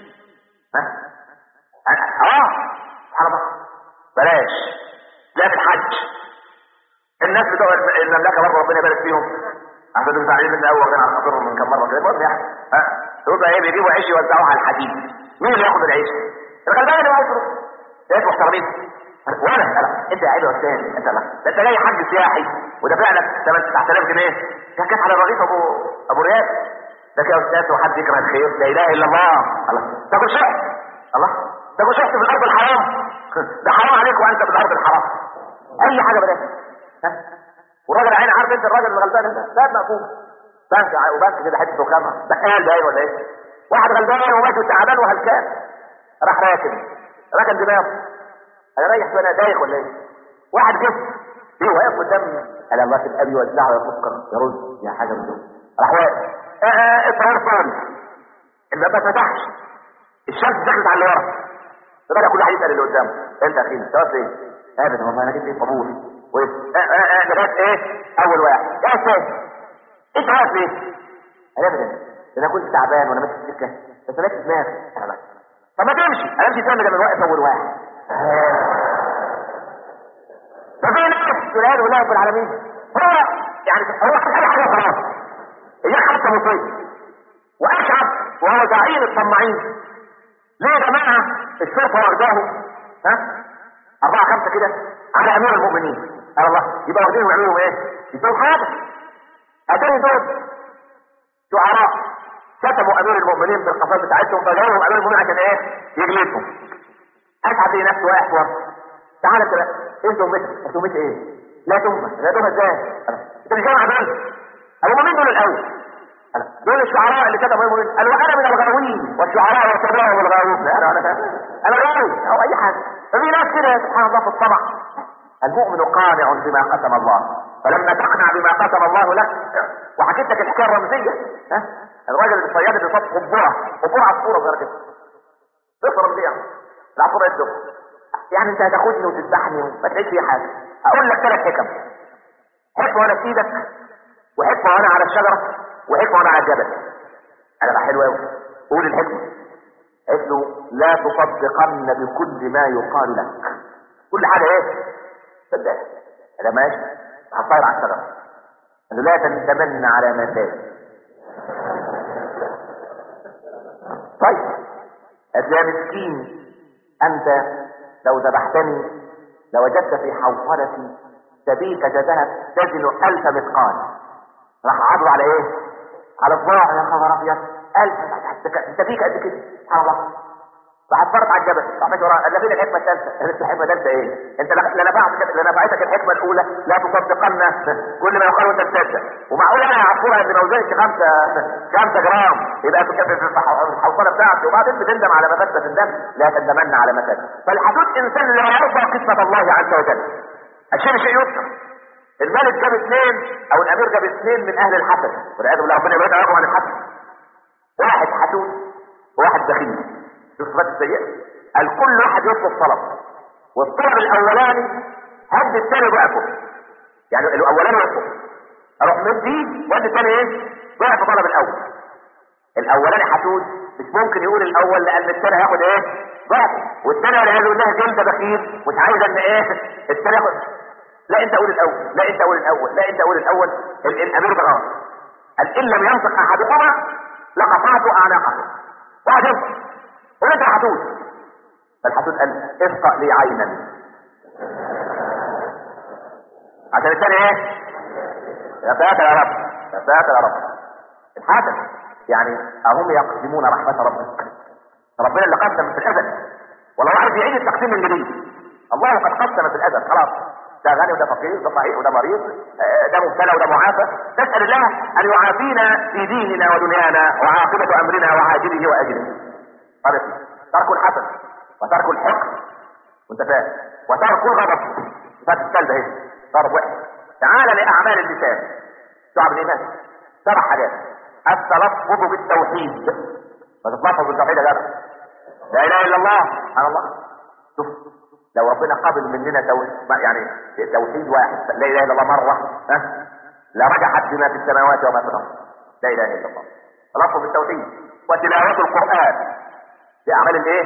سبحان الله. بلاش. لا في الحج الناس بتوع المملكه برضه ربنا يبارك فيهم عشان تبقى عليهم من اول واخدين على خاطرهم من كم مره كده المهم يعني يبقى ايه بيجيبوا عيش يوزعوه على الحديد. مين اللي ياخد العيش؟ الغلبان اللي واقف ناس محترمين. وانا انت يا عيب يا استاذ انت لا ده انت جاي حج سياحي ودافع لك 9000 جنيه ده كانت على الرئيس ابو رياض ده يا استاذ وحد يكره الخير لا اله الا الله. الله تاكل شحت الله تاكل شحت في الارض الحرام ده حرام عليك وانت في الارض الحرام اي حاجه بلاش. والراجل عين عارف انت الراجل الغلبان ده مقفول بنك وبنك كده حته رخامه بقال باين ولا ايه؟ واحد غلبان وماشي تعبان وهلكان راح راكن دماغه انا رايح وانا دايخ ولا ايه؟ واحد جه ايه واقف قدام قال الله تبقى بيوزعه يا سكر يا رز يا حاجه من دول راح واقف اضطرار صاري الباب ما فتحش الشمس دخلت على اللي ورا فبدا كل واحد يسال اللي قدامه انت يا اخي انت ايه؟ ابدا والله انا جبت ايه قبول لغايه ايه؟ اول واحد يا استاذ انت واقف ليه؟ قال ابدا انا كنت تعبان وانا ماشي في السكه بس ماشي دماغي طب ما تمشي انا امشي تاني لما واقف اول واحد. ففي ناس سؤال والله رب العالمين هو يعني هو حاجه خلاص هي حتى مصيبه واشعب وهو زعيم الطماعين. ليه يا جماعه الشرطه واخداهم 4-5 كده على امير المؤمنين قال الله يبقى واخدينهم يعملوا ايه؟ يسووا حاجه اتاني دول شعراء كتبوا امير المؤمنين بالقصائد بتاعتهم فجاوهم امير المؤمنين عشان ايه؟ يجلدهم. اسعد لي نفسه واقف ورا تعالى انت بقى انتوا مش ايه؟ لا تهمه ازاي؟ انت مش جامع دول؟ قالوا مين دول الاول؟ دول الشعراء اللي كتبوا امير المؤمنين قالوا انا من الغاوين والشعراء والشعراء والغاوون انا غاوي او اي حاجه. ففي ناس كده سبحان الله في الطبع المؤمن قانع بما قسم الله فلما تقنع بما قسم الله لك وحكيت لك الحكايه الرمزيه الراجل الصياد اللي صاب قبوره عصفوره صغيره كده تفرم بيها العصفوره يدق يعني انت هتاخدني وتذبحني وما تعيش فيه حاجه. اقول لك 3 حكم. حكمه وانا في ايدك وحكمه وانا على الشجره وحكمه وانا على الجبل. انا بقى حلو قوي. قول الحكمه قلت له لا تصدقن بكل ما يقال لك. كل حاجه ايه؟ صدق انا ماشي هطير على الشجره. قال له لا تتمنى على ما فات. طيب قال يا مسكين انت لو ذبحتني لوجدت في حوصلتي سبيكة ذهب تزن 1000 مثقال. راح عضوا على ايه؟ على الضاع. يا خبر ابيض 1000 سبيكة قد كده سبحان الله. راح اتفرج على الجبل راح ماشي وراه قال له فين الحكمه الثالثه؟ قالت الحكمه الثالثه ايه؟ انت لا نفعتك الحكمه الاولى لا تصدقن كل ما يقال وانت تصدق. ومعقول انا عصفوره اللي ما وزنش 5 جرام يبقى في الحوصله بتاعتي وبعدين بتندم على ما فات تندم لا تندمن على ما فات. فالحدود انسان لا يرضى قسمه الله عز وجل. الشيء يذكر الملك جاب 2 او الامير جاب 2 من اهل الحسد والعياذ بالله ربنا يبعد عنهم عن الحسد. واحد حسود وواحد بخيل شوف الصفات السيئة. قال كل واحد يطلب طلب والطلب الاولاني هد الثاني ضعفه. يعني الاولاني يطلب اروح مدي وادي الثاني ايه؟ ضعف طلب الاول. الاولاني حسود مش ممكن يقول الاول لان الثاني هياخد ايه؟ ضعف والثاني ولا يقول له انت بخيل مش عايز ان ايه؟ الثاني ياخد. لا انت قول الاول لا انت قول الاول لا انت قول الاول. الامير ده غلط. قال ان لم ينطق احدهما لقطعت اعناقه. واحد قول انت حسود. فالحسود قال اسقى لي عينا عشان الثاني ايه؟ يا ساتر يا رب يا ساتر يا رب. الحسد يعني اهم يقسمون رحمة ربك؟ ربنا اللي قسم في الازل، ولو عايز يعيد التقسيم من جديد. الله قد قسم في الازل خلاص، ده غني وده فقير، ده صحيح وده مريض، ده مبتلى وده معافى. نسأل الله ان يعافينا في ديننا ودنيانا وعاقبة امرنا وعاجله واجله. ترك الحسد وترك الحقد وانت فاهم، وترك الغضب، فات الكلب اهي ضرب وحش. تعال لاعمال اللسان، شعب الايمان 7 حاجات. التلفظ بالتوحيد، ما تتلفظ بالتوحيد يا جدع، لا اله الا الله سبحان الله. شوف لو ربنا قبل مننا يعني توحيد واحد، لا اله الا الله مره، لرجحت بما في السماوات وما في الارض. لا اله الا الله، تلفظ بالتوحيد. وتلاوة القرآن، في اعمال الايه؟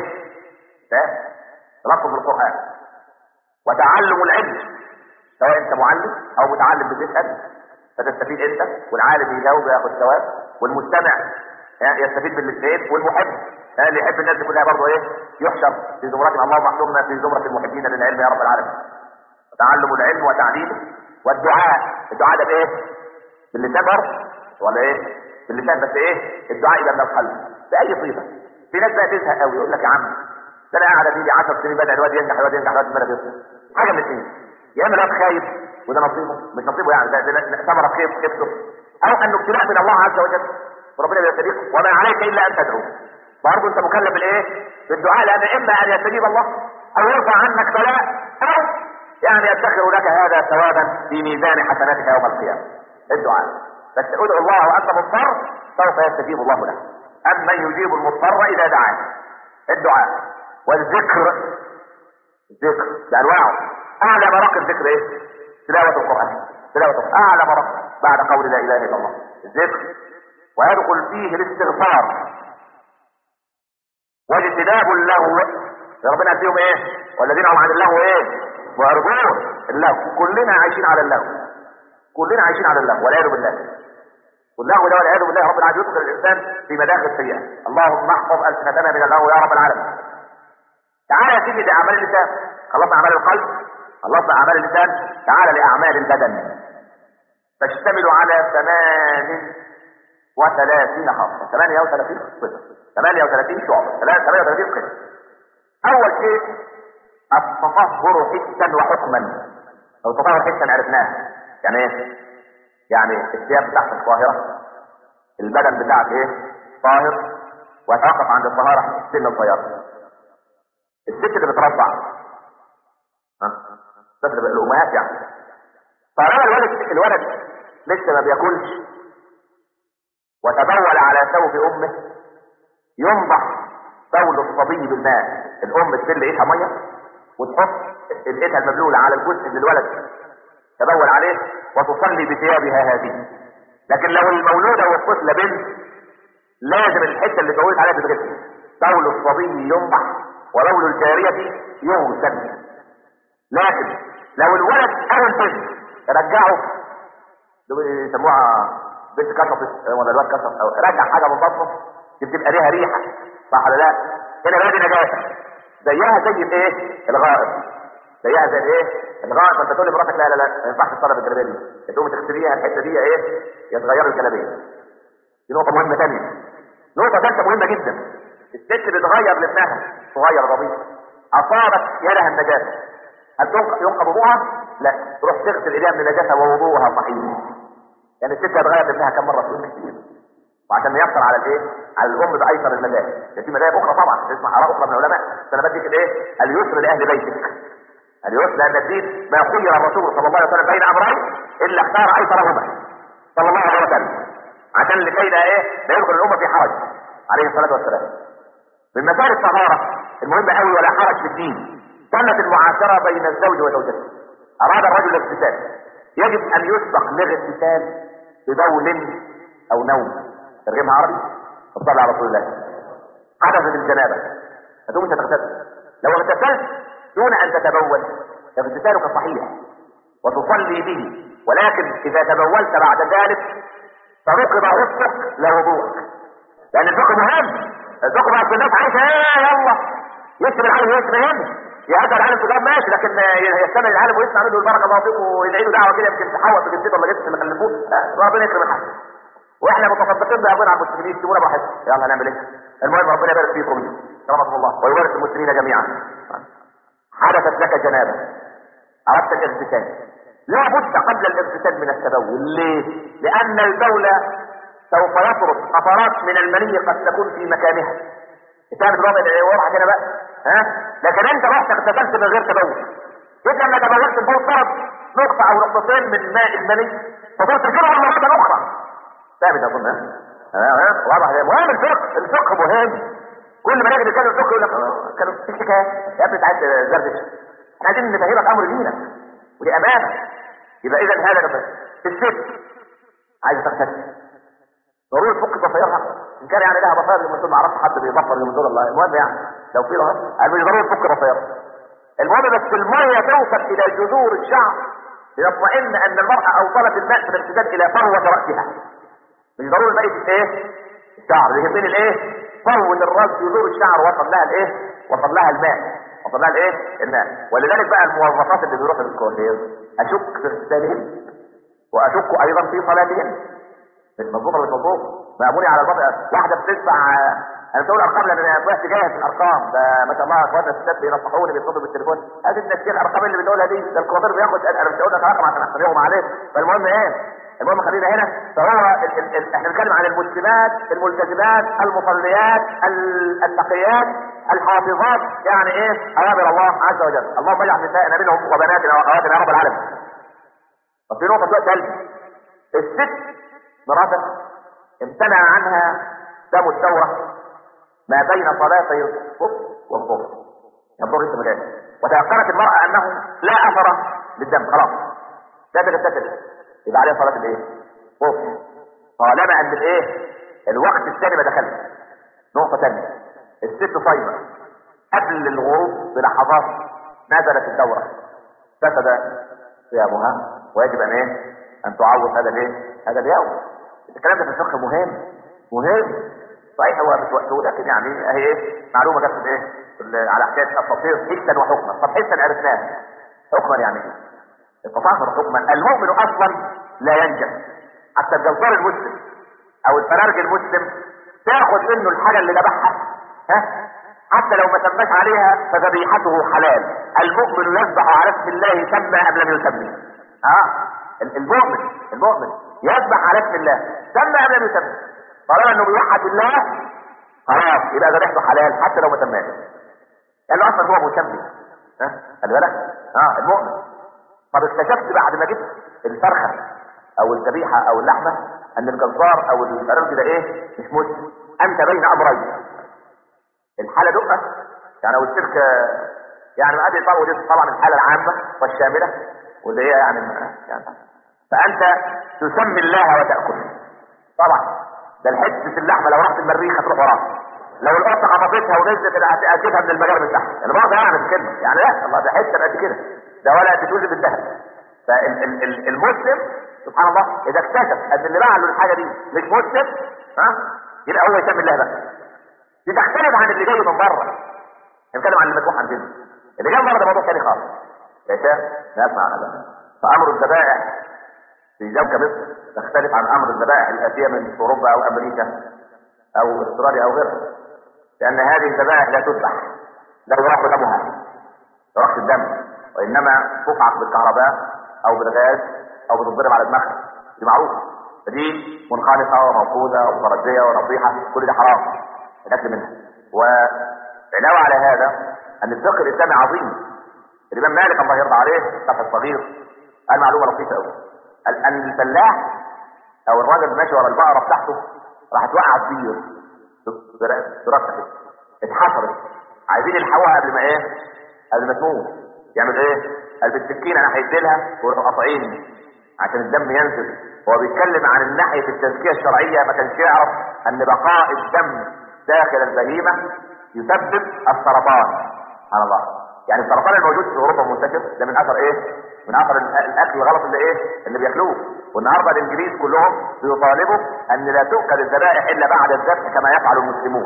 تلفظ بالقرآن. وتعلم العلم، سواء انت معلم او متعلم بتسأل فتستفيد انت، والعالم يجاوب وياخد ثواب، والمستمع يستفيد بالاثنين، والمحب اللي يحب الناس دي كلها برضه ايه؟ يحشر في زمرة. اللهم احشرنا في زمرة المحبين للعلم يا رب العالمين. وتعلم العلم وتعليمه. والدعاء، الدعاء ده بايه؟ باللسان برضه ولا ايه؟ باللسان بس ايه؟ الدعاء يبقى من القلب باي صيغه. في ناس بقى تزهق قوي يقول لك يا عم ده انا قاعد اديلي 10 سنين بدأ الواد ينجح، الواد ينجح، الواد البلد يصل. حاجه من الاثنين، يا اما الواد خايف وده نصيبه، مش نصيبه يعني، ده ثمره خيف خيبته، او انه ابتلاء من الله عز وجل وربنا بيستجيب. وما عليك الا ان تدعو. برضه انت مكلف بالايه؟ بالدعاء، لان اما ان يستجيب الله او يرفع عنك بلاء، او يعني يدخر لك هذا ثوابا في ميزان حسناتك يوم القيامه. الدعاء بس ادعو الله وانت مضطر سوف يستجيب الله لك. اما يجيب المضطر اذا دعاه. الدعاء والذكر، الذكر بانواعه. اعلى مراتب الذكر ايه؟ تلاوة القرآن. تلاوة القرآن اعلى مراتب بعد قول لا اله الا الله الذكر. ويدخل فيه الاستغفار واجتناب اللغو. ربنا فيهم ايه؟ والذين هم عن اللغو ايه؟ معرضون. اللغو كلنا عايشين على اللغو، كلنا عايشين على اللغو والعياذ بالله. واللغو ده والعياذ بالله ربنا عايز يدخل الانسان في مداخل السيئه. اللهم احفظ السنتنا من اللغو يا رب العالمين. تعالى يا سيدي لاعمال اللسان، خلصنا اعمال القلب، خلصنا اعمال اللسان، تعالى لاعمال البدن. تشتمل على 38 خاصه، 38 قسم، 38 شعبه، 38 قسم. اول شيء التطهر حسا وحكما. التطهر حسا عرفناه يعني ايه؟ يعني الثياب بتاعتك طاهره، البدن بتاعك ايه؟ طاهر. وتوقف عند الطهاره السن الصغيره. الست اللي بترضع، الامهات يعني، طالما الولد لسه ما بياكلش وتبول على ثوب امه، ينضح بول الصبي بالماء. الام تبل ايدها ميه وتحط ايدها المبلوله على الجزء اللي الولد تبول عليه وتصلي بثيابها هذه. لكن لو المولوده والطفله بنت لازم الحته اللي تولد عليها تتغسل. بول الصبي ينضح وبول الجاريه يغسل. لكن لو الولد او البنت رجعه، يسموها بنت كشفت ولا الواد كشف، او رجع حاجه من بطنه بتبقى ليها ريحه، صح ولا لا؟ هنا بقى دي نجاسه، زيها زي الايه؟ الغائط. زيها زي الايه؟ الغائط. فانت تقول لمراتك لا لا لا ما ينفعش تصلي بالجلابيه دي، تقوم تغسليها الحته دي ايه؟ يتغير الجلابيه. دي نقطه مهمه ثانيه. نقطه ثالثه مهمه جدا، الست بتغير لابنها صغير رضيع اصابت يدها النجاسه، هل ينقض وضوءها؟ لا، تروح تغسل ايديها من النجاسه ووضوءها صحيح. يعني الست هتغير ابنها كم مره في اليوم، وعشان يحصل على الايه؟ على الام بايسر المذاهب. في مذاهب اخرى طبعا تسمع اراء اخرى من العلماء، بس انا بديك الايه؟ اليسر لاهل بيتك. اليسر لان الدين ما خير الرسول صلى الله عليه وسلم بين امرين الا اختار ايسرهما صلى الله عليه وسلم، عشان لكي لا ايه؟ لا يدخل الامه في حرج عليه الصلاه والسلام. من مسائل الطهاره المهمه قوي ولا حرج في الدين كانت المعاشره بين الزوج وزوجته. اراد الرجل الاغتسال، يجب ان يسبق للاغتسال ببول او نوم. ترجمها عربي وصلى على رسول الله. حدثت الجنابه هتقوم انت تغتسل. لو اغتسلت دون ان تتبول اغتسالك صحيح وتصلي به، ولكن اذا تبولت بعد ذلك فركب رزقك لوضوءك، لان الفقه مهم. الفقه بقى الناس عايشه ايه؟ يلا يسمع العالم ويسمع هنا، يهدى العالم تجاب ماشي، لكن يستمع العالم ويسمع منه البركه الله فيكم ويدعي له دعوه كده يمكن تحول بجدته ولا جدته اللي خلفوه. لا، ربنا يكرم الحاج. واحنا متصدقين بأبونا على المسلمين، سيبونا براحتنا، يلا هنعمل ايه؟ المهم ربنا يبارك فيكم كرمكم الله ويبارك المسلمين جميعا. حدثت لك جنابه، اردت الاغتسال، لا بد قبل الاغتسال من التبول. ليه؟ لان البول سوف يطرد قطرات من المني قد تكون في مكانها. تعمل واضح كده بقى، ها؟ لكن انت رحت اغتسلت من غير تبول، جيت لما تبولت البول طرد نقطه او نقطتين من ماء المني، فترسلها مره اخرى. ثابت اظن، ها؟ واضح. مهم الفقه مهم. كل ما نجي نتكلم فقه يقول لك كانوا في حكايه يا ابني، انت عايز تزردش، احنا عايزين نفهمك امر دينك ودي امانه. يبقى اذا هذا مثلا الست عايزه تغتسل، ضروري الفقه ضفيرها ان كان يعني لها ضفير لما ما اعرفش حد بيضفر من دون الله. المهم يعني لو في ضفير مش ضروري الفقه ضفيرها. المهم بس الميه توصل الى جذور الشعر لنطمئن ان المراه اوصلت الماء من الامتداد الى فروه راسها. مش ضروري بقيه ايه؟ الشعر. اللي يهمني الايه؟ فروه الراس، جذور الشعر وصل لها الايه؟ وصل لها الماء، وصل لها الايه؟ الماء. ولذلك بقى الموظفات اللي بيروحوا للكوافير اشك في اغتسالهم واشك ايضا في صلاتهم. مش مظبوط ولا مش مظبوط؟ مأموني على الوضع. واحده بتدفع، انا بقول ارقام لان انا طلعت جاهز الارقام ده ما شاء الله. اخواتنا الستات بينصحوني بيتصلوا بالتليفون، هذه الناس الارقام اللي بنقولها دي ده الكوافير بياخد. انا مش هقول لك رقم عشان احترمهم عليه. فالمهم ايه؟ المهم خلينا هنا. فهو احنا بنتكلم عن المسلمات الملتزمات المصليات التقيات الحافظات، يعني ايه؟ اوامر الله عز وجل. اللهم اجعل نسائنا منهم وبناتنا واخواتنا يا رب العالمين. وفي نقطه دلوقتي ثالثه، الست مراتك امتنع عنها دم الثوره ما بين صلاتي الصبح والظهر، الظهر لسه مجال، وتيقنت المراه انه لا اثر للدم، خلاص لا تغتسل، يبقى عليها صلاه الايه؟ الصبح، طالما ان الايه؟ الوقت الثاني ما دخلش. نقطه ثانيه، الست صايمه قبل الغروب بلحظات نزلت الدوره، فسد صيامها ويجب ان ايه؟ ان تعوض هذا الايه؟ هذا اليوم. الكلام ده في الفقه مهم صحيح، هو مش وقته، لكن يعني اهي ايه؟ معلومه جت في ايه؟ على حكايه التطهير حسا وحكما. طب حسا عرفناه، حكما يعني ايه؟ التطهر حكما. المؤمن اصلا لا ينجم، حتى الجزار المسلم او الفرارج المسلم تاخذ منه الحاجه اللي ذبحها، ها؟ حتى لو ما سماش عليها فذبيحته حلال. المؤمن يذبح على اسم الله سمى ام لم يسمي. المؤمن يذبح على اسم الله سمى ام لم يسمي، طالما انه بيوحد الله خلاص يبقى ذبيحته حلال حتى لو ما سماش، لانه اصلا هو مسمي. خلي بالك، المؤمن. طب اكتشفت بعد ما جبت الفرخه او الذبيحه او اللحمه ان الجزار او الفرارج ده ايه؟ مش مسلم، انت بين امرين. الحاله دقه يعني، او السلك يعني ما ادري طبعا الحاله العامه والشامله واللي هي يعني فانت تسمي الله وتاكل. طبعا ده الحته اللحمه لو رحت المريخ هتروح وراها، لو القطه خطفتها ونزلت هتجيبها من المجال من تحت. انا برضه يعني كده يعني، لا الله ده حته قد كده، ده ولا تجوز بالذهب. فالمسلم سبحان الله اذا اكتشف ان اللي باع له الحاجه دي مش مسلم، يبقى هو يسمي الله بقى. دي تختلف عن اللي جاي من بره. نتكلم عن المذبوح عندنا، اللي جاي من بره ده موضوع ثاني خالص. يا شيخ نسمع هذا. فامر الذبائح في زوجة مصر تختلف عن امر الذبائح الاتيه من اوروبا او امريكا او استراليا او غيرها، لان هذه الذبائح لا تذبح، لا يراق دمها يراق الدم، وانما تفعص بالكهرباء او بالغاز او بتضرب على دماغها، دي معروفه. فدي منخنقه وموقوذه ومترديه ونصيحه، كل ده حرام الاكل منها. وعلاوه على هذا ان الفقه الاسلامي عظيم. الامام مالك الله يرضى عليه الفتح الصغير قال معلومه لطيفه قوي، قال ان الفلاح او الراجل اللي ماشي ورا البقره بتاعته راح توقع الطير دراسه كده اتحصرت، عايزين يلحقوها قبل ما ايه؟ قبل ما تموت. يعمل ايه؟ قال بالسكينه ناحيه ديلها ويروحوا قاطعين عشان الدم ينزل. هو بيتكلم عن ناحيه التزكيه الشرعيه، ما كانش يعرف ان بقاء الدم داخل البهيمه يسبب السرطان. سبحان الله. يعني السرطان الموجود في اوروبا منتشر ده من اثر ايه؟ من اثر الاكل الغلط اللي ايه؟ اللي بياكلوه. والنهارده الانجليز كلهم بيطالبوا ان لا تؤكل الذبائح الا بعد الذبح كما يفعل المسلمون.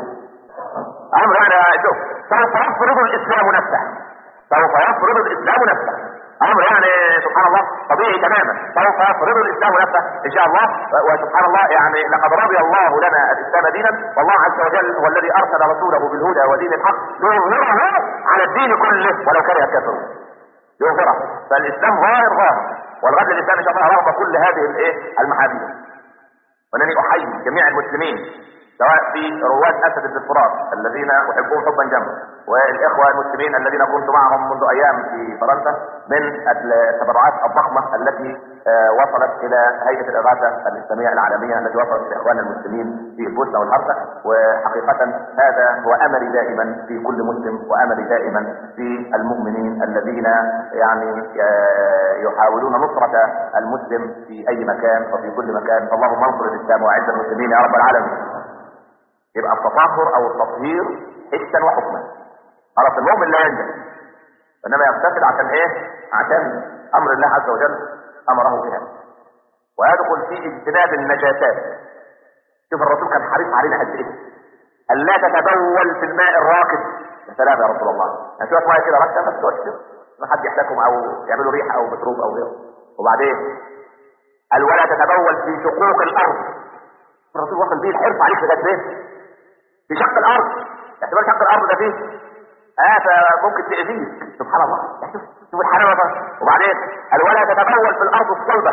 امر يعني شوف، سوف يفرض الاسلام نفسه، سوف يفرض الاسلام نفسه. امر يعني سبحان الله طبيعي تماما، سوف يفرض الاسلام نفسه ان شاء الله. وسبحان الله يعني لقد رضي الله لنا الاسلام دينا، والله عز وجل هو الذي ارسل رسوله بالهدى ودين الحق ليظهره على الدين كله ولو كره الكافرون. يظهره، فالاسلام ظاهر ظاهر، والغد الاسلام ان شاء الله رغم كل هذه المحاذير. وانني احيي جميع المسلمين سواء في رواد اسد الفرات الذين احبهم حبا جما، والاخوه المسلمين الذين كنت معهم منذ ايام في فرنسا من التبرعات الضخمه التي وصلت الى هيئه الاغاثه الاسلاميه العالميه التي وصلت لاخواننا المسلمين في البوسنه والهرسك. وحقيقه هذا هو املي دائما في كل مسلم، واملي دائما في المؤمنين الذين يعني يحاولون نصره المسلم في اي مكان وفي كل مكان. اللهم انصر الاسلام واعز المسلمين يا رب العالمين. يبقى التطهر او التطهير حسا وحكما. خلاص المؤمن لا ينجح، انما يغتسل عشان ايه؟ عشان امر الله عز وجل امره بها، ويدخل في اجتناب النجاسات. شوف الرسول كان حريص علينا قد ايه، الا تتبول في الماء الراكد. يا سلام يا رسول الله، يعني شويه ميه كده رشه ما تسويش كده، ما حد يحتاجهم او يعملوا ريحه او مشروب او غيره. وبعدين قال ولا تتبول في شقوق الارض. الرسول وصل بيه الحرص عليك لغايه ايه؟ في شق الارض، اعتبار شق الارض ده فيه فممكن تأذيك. سبحان الله، شوف الحلاوه ده. وبعدين قال ولا تتبول في الارض الصلبه.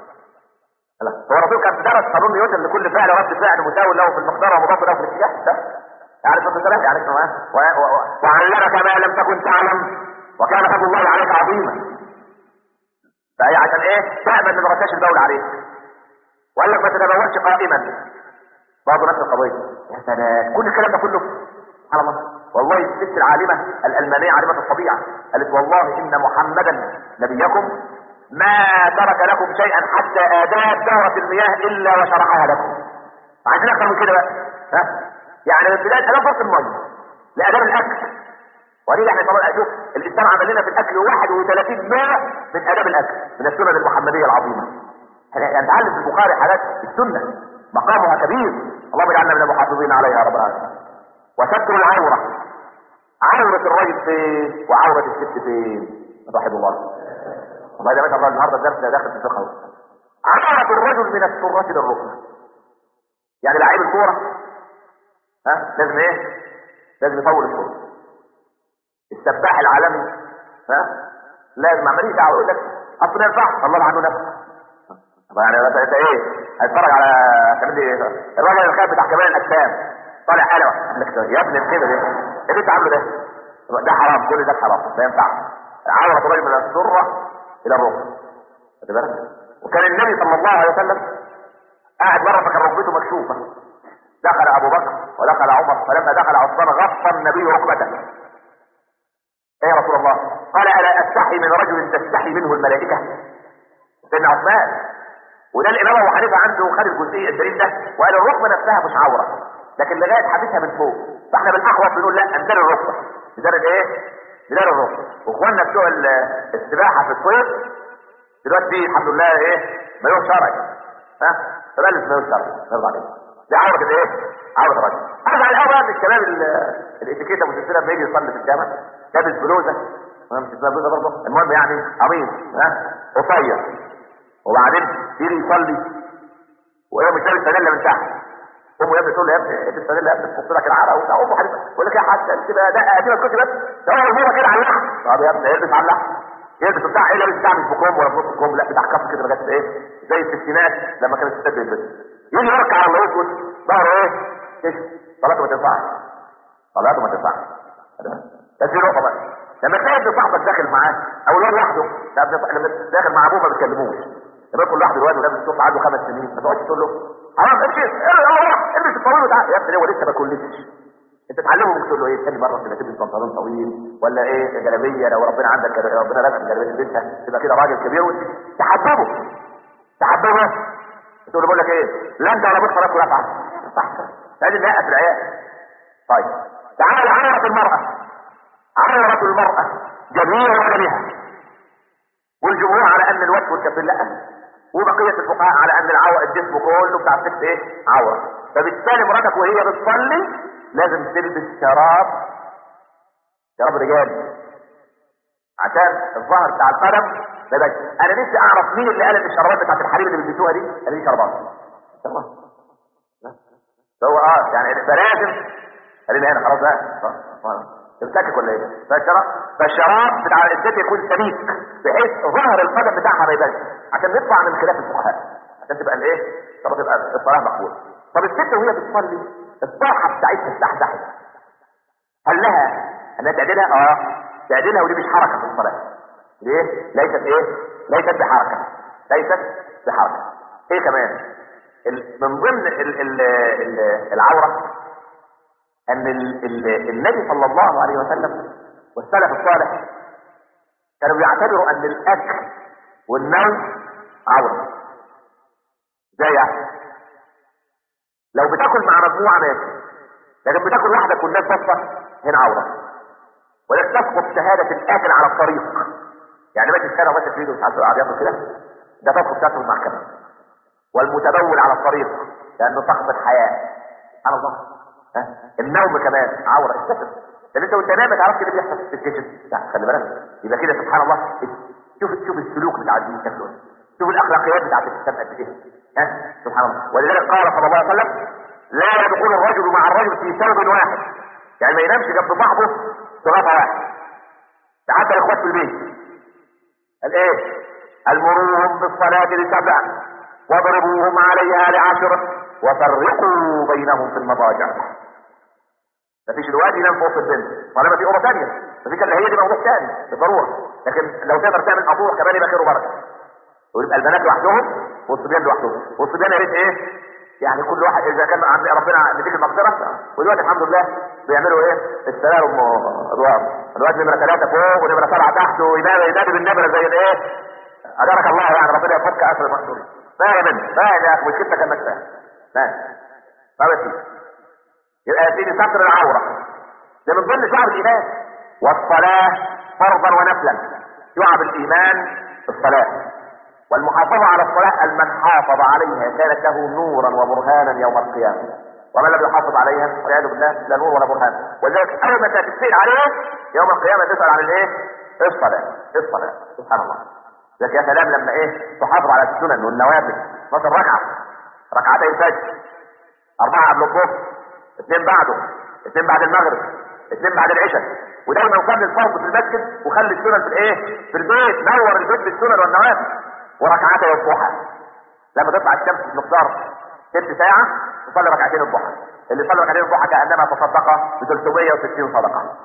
هو الرسول كان درس قانون نيوتن لكل فعل رد فعل مساوي له في المقدار ومضاد له في الاتجاه ده. يعرف الثلاث يعرف وعلمك ما لم تكن تعلم وكان فضل الله عليك عظيما. فهي عشان ايه؟ تأمن ان ما رشاش البول عليك. وقال لك ما تتبولش قائما، برضه نفس القضيه. يا سلام، كل الكلام ده كله سبحان الله. والله الست العالمه الالمانيه عالمه الطبيعه قالت والله ان محمدا نبيكم ما ترك لكم شيئا حتى اداب دورة المياه الا وشرحها لكم. عايزين اكثر من كده بقى، ها؟ يعني من بدايه اداب فرط الميه لاداب الاكل. وليه احنا طبعا اشوف الاسلام عمل لنا في الاكل 31 نوع من اداب الاكل من السنن المحمديه العظيمه. يعني نتعلم في البخاري حاجات السنه مقامها كبير، اللهم اجعلنا من المحافظين عليها يا رب العالمين. وستر العوره، عوره الرجل فين وعوره الست فين؟ رحم الله. والله ده ما شاء الله النهارده الدرس ده داخل في الفقه. عوره الرجل من السره للركبه. يعني لعيب الكوره لازم ايه؟ لازم يطول الكوره. السباح العالمي لازم عمال دعوه يقول لك اصل ما ينفعش، الله عنه نفسه. يعني انت ايه؟ هتتفرج على كمان ايه؟ الراجل الخايف بتاع كمال الاجسام طالع حلوه يا ابني الخيبه دي ايه اللي انت عامله ده حرام، كل ده حرام ما ينفعش. عوره الرجل من السره الى الركبه. خد بالك. وكان النبي صلى الله عليه وسلم قاعد مره فكان ركبته مكشوفه، دخل ابو بكر ودخل عمر، فلما دخل عثمان غطى النبي ركبته. ايه يا رسول الله؟ قال الا استحي من رجل تستحي منه الملائكه؟ سيدنا عثمان. وده الامام ابو حنيفه عنده خد الجزئيه الدليل ده وقال الركبه نفسها مش عوره، لكن لغايه حديثها من فوق. فاحنا بالاحوط بنقول لا، امدار الركبه، امدار ايه؟ امدار الركبه. واخواننا بتوع السباحه في الصيف دلوقتي الحمد لله ايه؟ مليون شرعي. فبلش مليون شرعي نرضى عليه. دي عوره الايه؟ عوره الرجل. ارجع الاول من الشباب الاتيكيته مسلسله لما يجي يصلي في الجامع لابس بلوزه، مش اسمها بلوزه برضه، المهم يعني قميص قصير، وبعدين يجي يصلي وهي مش لابس فانيلا من تحت. امه يا ابني تقول له يا ابني البس فانيلا يا ابني تحط لك العرق وبتاع. امه حبيبي يقول لك يا حاج كده ده ادينا كنت بس ده هو الموضه كده على اللحم. طب يا ابني البس على اللحم، يلبس بتاع ايه؟ لابس بتاع مش بكم ولا بنص كم، لا بتاع كف كده لغايه ايه؟ زي الستينات لما كانت الستات بتلبس. يجي يركع على الاسود ظهره ايه؟ كده صلاته ما تنفعش، صلاته ما تنفعش. بس دي نقطه بقى، لما تلاقي ابن صاحبك داخل معاه او الواد لوحده، لما داخل مع ابوه ما بتكلموش، لما يكون لوحده الواد ولابس الصوت عنده 5 سنين ما تقعدش تقول له حرام امشي البس الطويل وتعالى يا ابني، هو لسه ما كلتش. انت تعلمه ممكن تقول له ايه ثاني مره كده تلبس بنطلون طويل ولا ايه جلابيه، لو ربنا عندك ربنا رزقك جلابيه تلبسها تبقى كده راجل كبير تحببه تقول له بقول لك ايه لا انت ولا بكره ولا افعل صح لازم نقف العيال. طيب تعال عوره المراه، عوره المراه جميع بدنها، والجمهور على ان الوجه والكفين لا، وبقيه الفقهاء على ان الجسم كله بتاع الست ايه عوره. فبالتالي مراتك وهي بتصلي لازم تلبس شراب رجال، عشان الظهر بتاع القدم ما يبقاش. انا نفسي اعرف مين اللي قال ان الشرابات بتاعت الحريم اللي بيلبسوها دي اللي دي شرابات. هو يعني فلازم خلينا هنا خلاص بقى تمسكك ولا ايه؟ فالشراب بتاع الست يكون سميك بحيث ظهر القدم بتاعها ما يبانش عشان نطلع من خلاف الفقهاء عشان تبقى الايه؟ تبقى الصلاه مقبوله. طب الست وهي بتصلي الطرحه بتاعتها استحدحت هل لها انها تعدلها؟ تعدلها ودي مش حركه في الصلاه. ليه؟ ليست بحركه. ايه كمان؟ من ضمن العوره ان النبي صلى الله عليه وسلم والسلف الصالح كانوا بيعتبروا ان الاكل والنوم عوره. ازاي يعني؟ لو بتاكل مع مجموعه ماشي، لكن بتاكل وحدك والناس بصه هنا عوره. ولا تسقط شهاده الاكل على الطريق، يعني ماشي السنه وماشي في ايده مش عارف قاعد ياكل كده، ده تسقط شهاده المحكمه. والمتبول على الطريق لانه سقط الحياه. سبحان الله. النوم كمان عوره. استفد ده انت وانت نايم ما تعرفش اللي بيحصل في الكيشن. لا خلي بالك، يبقى كده سبحان الله. شوف السلوك بتاع الدين شكله، شوف الاخلاقيات بتاعت الاسلام قد ايه. سبحان الله. ولذلك قال صلى الله عليه وسلم لا يدخل الرجل مع الرجل في ثوب واحد، يعني ما ينامش جنب صاحبه في غطا واحد. ده حتى الاخوات في البيت قال ايه؟ المروهم بالصلاه لسبع واضربوهم عليها ل10 وفرقوا بينهم في المضاجع. مفيش الواد ينام فوق البنت طالما في اوضه ثانيه، مفيش الا هي دي موضوع ثاني بالضروره، لكن لو تقدر تعمل اطوع كمان يبقى خير وبركه. ويبقى البنات لوحدهم والصبيان لوحدهم، والصبيان يا ريت ايه؟ يعني كل واحد اذا كان عند ربنا نديك المغفره. ودلوقتي الحمد لله بيعملوا ايه؟ السلام ادوار. الواد نمره 3 فوق ونمره 7 تحت وينادي بالنمره زي الايه؟ اجرك الله يعني ربنا يفك اسر المقصود. فاهم يا اخي مشكلتك انك فاهم. فاهم يبقى يا سيدي ستر العوره ده من ضمن شعب الايمان. والصلاه فرضا ونفلا. شعب الايمان الصلاه، والمحافظه على الصلاه من حافظ عليها كانت له نورا وبرهانا يوم القيامه، ومن لم يحافظ عليها والعياذ بالله لا نور ولا برهان. ولذلك اول ما تسال عليه يوم القيامه تسال عن الايه؟ الصلاه. سبحان الله. لك يا سلام لما ايه؟ تحافظ على السنن والنوافل. مثلا ركعتي الفجر 4 قبل الظهر، 2 بعده، 2 بعد المغرب، 2 بعد العشاء. ودايما نصلي الفرض في المسجد وخلي السنن في الايه؟ في البيت. نور البيت بالسنن والنوافل. وركعتي الضحى لما تطلع الشمس بمقدار 6 ساعة تصلي ركعتين الضحى. اللي صلى ركعتين الضحى كأنما تصدق ب 360 صدقة.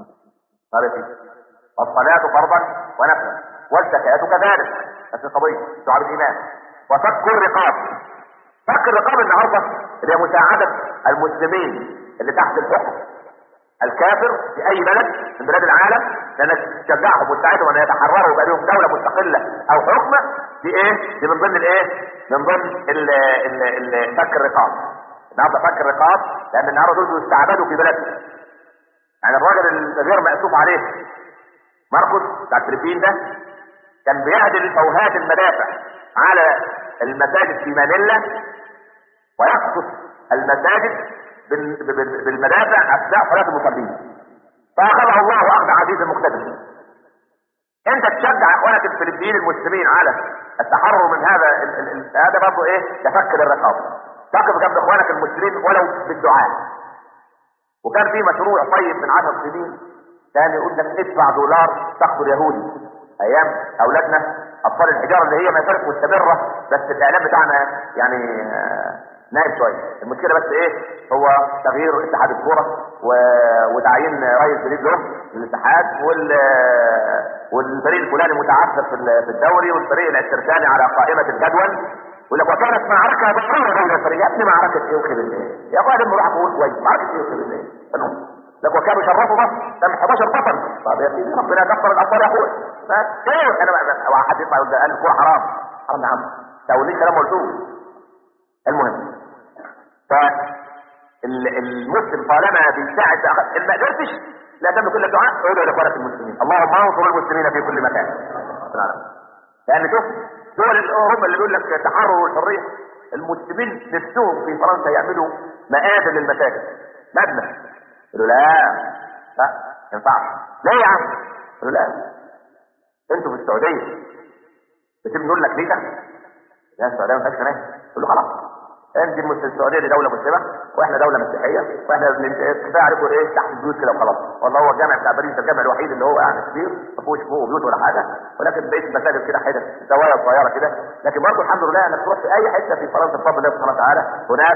الصلاة فرضا ونفلا، والزكاة كذلك. نفس القضية شعب الإيمان. وفك الرقاب. فك الرقاب النهارده اللي هي مساعدة المسلمين اللي تحت الحكم الكافر في اي بلد من بلاد العالم، لانك تشجعهم وتساعدهم ان يتحرروا ويبقى لهم دوله مستقله او حكم. دي ايه؟ دي من ضمن الايه؟ من ضمن فك الرقاب. النهارده فك الرقاب لان النهارده دول استعبدوا في بلدهم. يعني الراجل الغير مأسوف عليه ماركوس بتاع الفلبين ده كان بيعدل فوهات المدافع على المساجد في مانيلا ويقصف المساجد بالمدافع اثناء صلاه المصلين. فاخذه الله اخذ عزيز مقتدر. انت تشجع اخوانك الفلبيين المسلمين على التحرر من هذا برضه ايه؟ تفك الرقابه. تقف جنب اخوانك المسلمين ولو بالدعاء. وكان في مشروع طيب من 10 سنين كان يقول لك ادفع $1 تقتل يهودي. ايام اولادنا اطفال الحجاره اللي هي ما زالت مستمره، بس الاعلام بتاعنا يعني نايم شويه. المشكله بس ايه؟ هو تغيير اتحاد الكوره وتعيين رئيس جديد له للاتحاد والفريق الفلاني متعثر في الدوري والفريق التركاني على قائمه الجدول. يقول لك وكانت معركه ضروريه بين الفريق. يا ابني معركه ايه وخير الله؟ يا اخويا لما اروح اقول كويس معركه ايه وخير الله؟ لك وكانوا شرفوا مصر كان 11 بطل. طب يا سيدي ربنا يكفر الابطال يا اخويا. ايه انا واحد يطلع يقول ده الكوره حرام. حرام يا عم. تقولي كلام قلتوه. المهم فالمسلم طالما بيساعد ان ما قدرتش لا تعمل كل الدعاء ادعو لاخوانك المسلمين اللهم انصر المسلمين في كل مكان. لان شوف دول اوروبا اللي بيقول لك تحرر والحريه، المسلمين نفسهم في فرنسا يعملوا مآذن للمساجد مبنى. يقولوا لا ما ينفعش. ليه يا عم؟ يقولوا لا انتوا في السعوديه بتبنوا لك بيتك؟ لا السعوديه ما فيهاش كلام. تقول له خلاص انت السعوديه دي دوله مسلمه واحنا دوله مسيحيه واحنا كفايه عليكم ايه تحت البيوت كده وخلاص. والله هو الجامع بتاع باريس الجامع الوحيد اللي هو يعني كبير ما فيهوش فوق بيوت ولا حاجه، ولكن بقيه المساجد كده حتت زوايا صغيره كده. لكن برضه الحمد لله انك تروح في اي حته في فرنسا بفضل الله سبحانه وتعالى هناك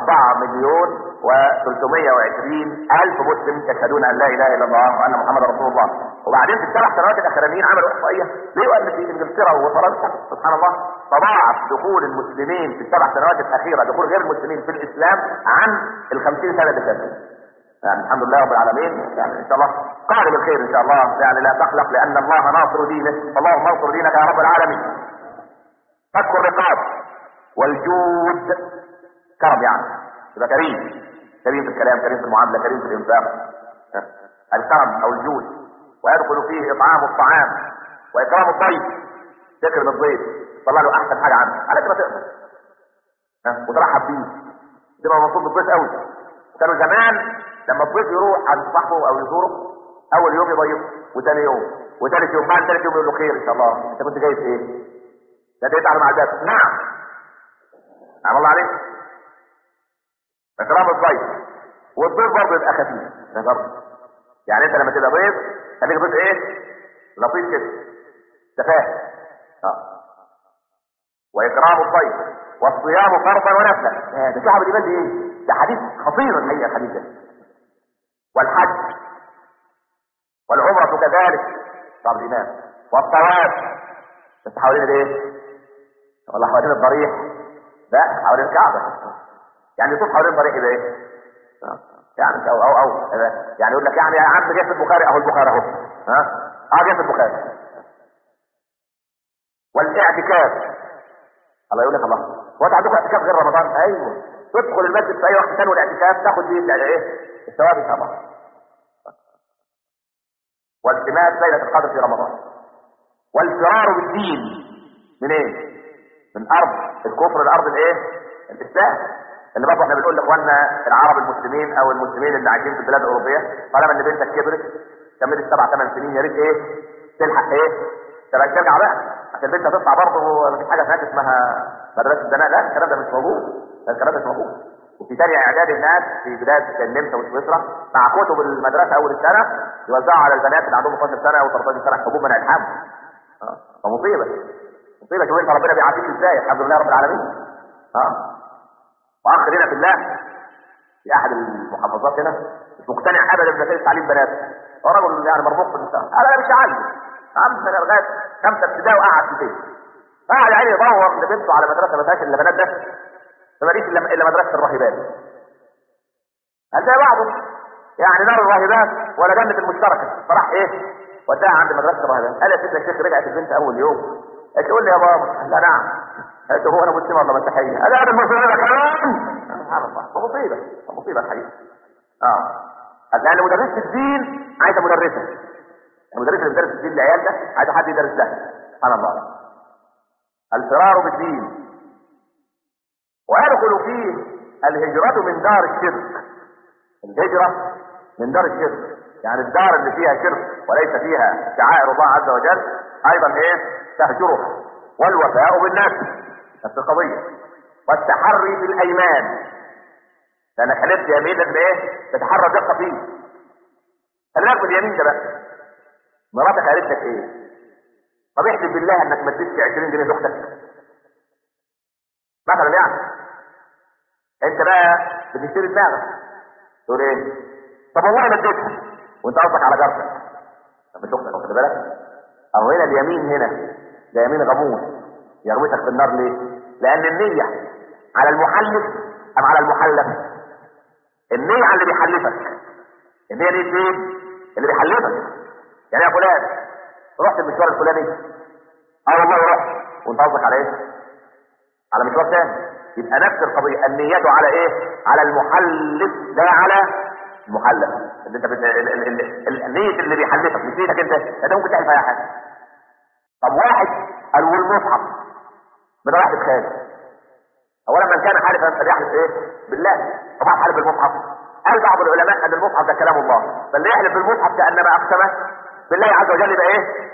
4,020,000 مسلم يشهدون ان لا اله الا الله وان محمد رسول الله. وبعدين في ال7 سنوات الاخرانيين عملوا احصائيه ليه ان في انجلترا وفرنسا سبحان الله تضاعف دخول المسلمين في ال7 سنوات الاخيره دخول غير المسلمين في الاسلام عن ال50 سنه اللي فاتت. يعني الحمد لله رب العالمين. يعني ان شاء الله قادم الخير ان شاء الله. يعني لا تقلق لان الله ناصر دينه، اللهم انصر دينك يا رب العالمين. فك الرقاب والجود كرم، يعني يبقى كريم، كريم في الكلام، كريم في المعامله، كريم في الانفاق. الكرم او الجود. ويدخل فيه اطعام الطعام واكرام الضيف، تكرم الضيف طلع له احسن حاجه عنه على كده تقدر وترحب بيه، تبقى مبسوط بالضيف قوي. كانوا زمان لما الضيف يروح عند صاحبه او يزوره اول يوم يضيفه وثاني يوم وثالث يوم، بعد ثالث يوم يقول له خير ان شاء الله انت كنت جاي في ايه؟ ده جيت على معدات. نعم نعم الله عليك. اكرام الضيف. والضيف برضه يبقى خفيف ده برضه. يعني انت لما تبقى ضيف خليك ضيف ايه؟ لطيف كده تفاهم. واكرام الضيف والصيام فرضا ونفلا. ده شعب الإيمان دي ايه؟ ده حديث خطير الحقيقه الحديث ده. والحج والعمرة كذلك شعب الإيمان. والطواف بس حوالين الايه؟ ولا حوالين الضريح؟ لا حوالين الكعبة. يعني يطوف حوالين الضريح يبقى ايه؟ يعني او يعني يقول لك يعني يا عم جاي في البخاري اهو البخاري اهو جاي في البخاري. والاعتكاف الله يقول لك الله هو انت عندكم اعتكاف غير رمضان؟ ايوه تدخل المسجد في اي وقت ثاني والاعتكاف تاخد فيه ايه؟ الثواب ان شاء الله. والتماس ليله القدر في رمضان. والفرار بالدين من ايه؟ من ارض الكفر لارض الايه؟ الاسلام. اللي برضه احنا بنقول لاخواننا العرب المسلمين او المسلمين اللي عايشين في البلاد الاوروبيه طالما ان بنتك كبرت كملت 7-8 سنين يا ريت ايه؟ تلحق ايه؟ ترجع بقى عشان البنت هتطلع برضه مفيش حاجه هناك اسمها مدرسه البنات. لا الكلام ده مش موجود. الكلام ده مش موجود. وفي ثاني اعداد الناس في بلاد النمسا وسويسرا مع كتب المدرسه اول السنه يوزعوا على البنات اللي عندهم 12 سنه او 13 سنه حبوب منع الحمل. فمصيبه مصيبه. شوف انت ربنا بيعافيك ازاي. الحمد لله رب العالمين. واخ لنا في الله في احد المحافظات هنا مش مقتنع ابدا بمسائل تعليم بنات. هو رجل يعني مرموق في المستوى. انا مش عايز عم لغايه 5 ابتدائي وقعد في البيت. قاعد يعني يدور لبنته على مدرسه ما فيهاش الا بنات بس ما ماليش الا مدرسه الراهبات. هل زي بعضه يعني نار الراهبات ولا جنه المشتركه فراح ايه؟ وداها عند مدرسه الراهبات. قال يا سيدنا الشيخ رجعت البنت اول يوم تقول لي يا بابا لا نعم. قلت هو انا مسلم ولا مسيحيه؟ انا المسلم ده كلام سبحان الله. مصيبه الحقيقه. لان مدرسه الدين عايزه مدرسه. المدرسه اللي بتدرس الدين للعيال ده عايزه حد يدرس لها. سبحان الله. الفرار بالدين. ويدخل فيه الهجرة من دار الشرك. الهجرة من دار الشرك يعني الدار اللي فيها شرك وليس فيها شعائر الله عز وجل ايضا ايه؟ تهجرها. والوفاء بالنفس نفس القضية. والتحري بالايمان لانك حلفت يمين لازم ايه؟ تتحرى دقة فيه. خلي بالك من اليمين ده بقى. مراتك قالت لك ايه؟ طب احلف بالله انك ما تدفع 20 جنيه لاختك مثلا. يعني انت بقى بتشتري دماغك تقول ايه؟ طب والله ما اديتها وانت قصدك على جارتك. طب مش اختك واخد بالك؟ اهو هنا اليمين هنا ده يمين غموس يغويتك في النار. ليه؟ لان النية على المحلف ام على المحلف؟ النية على اللي بيحلفك. النية دي مين؟ اللي بيحلفك. يعني يا فلان رحت المشوار الفلاني والله رحت وانت قصدك على ايه؟ على مشوار تاني. يبقى نفس القضيه. النية على ايه؟ على المحلف لا على المحلف. اللي انت النية اللي بيحلفك مش نيتك انت ممكن تعمل فيها حاجه. طب واحد قال والمصحف من واحد خالد. اولا من كان حالفا فليحلف ايه؟ بالله. طبعا حالف بالمصحف. قال بعض العلماء ان المصحف ده كلام الله، فاللي يحلف بالمصحف كانما اقسم بالله عز وجل يبقى ايه؟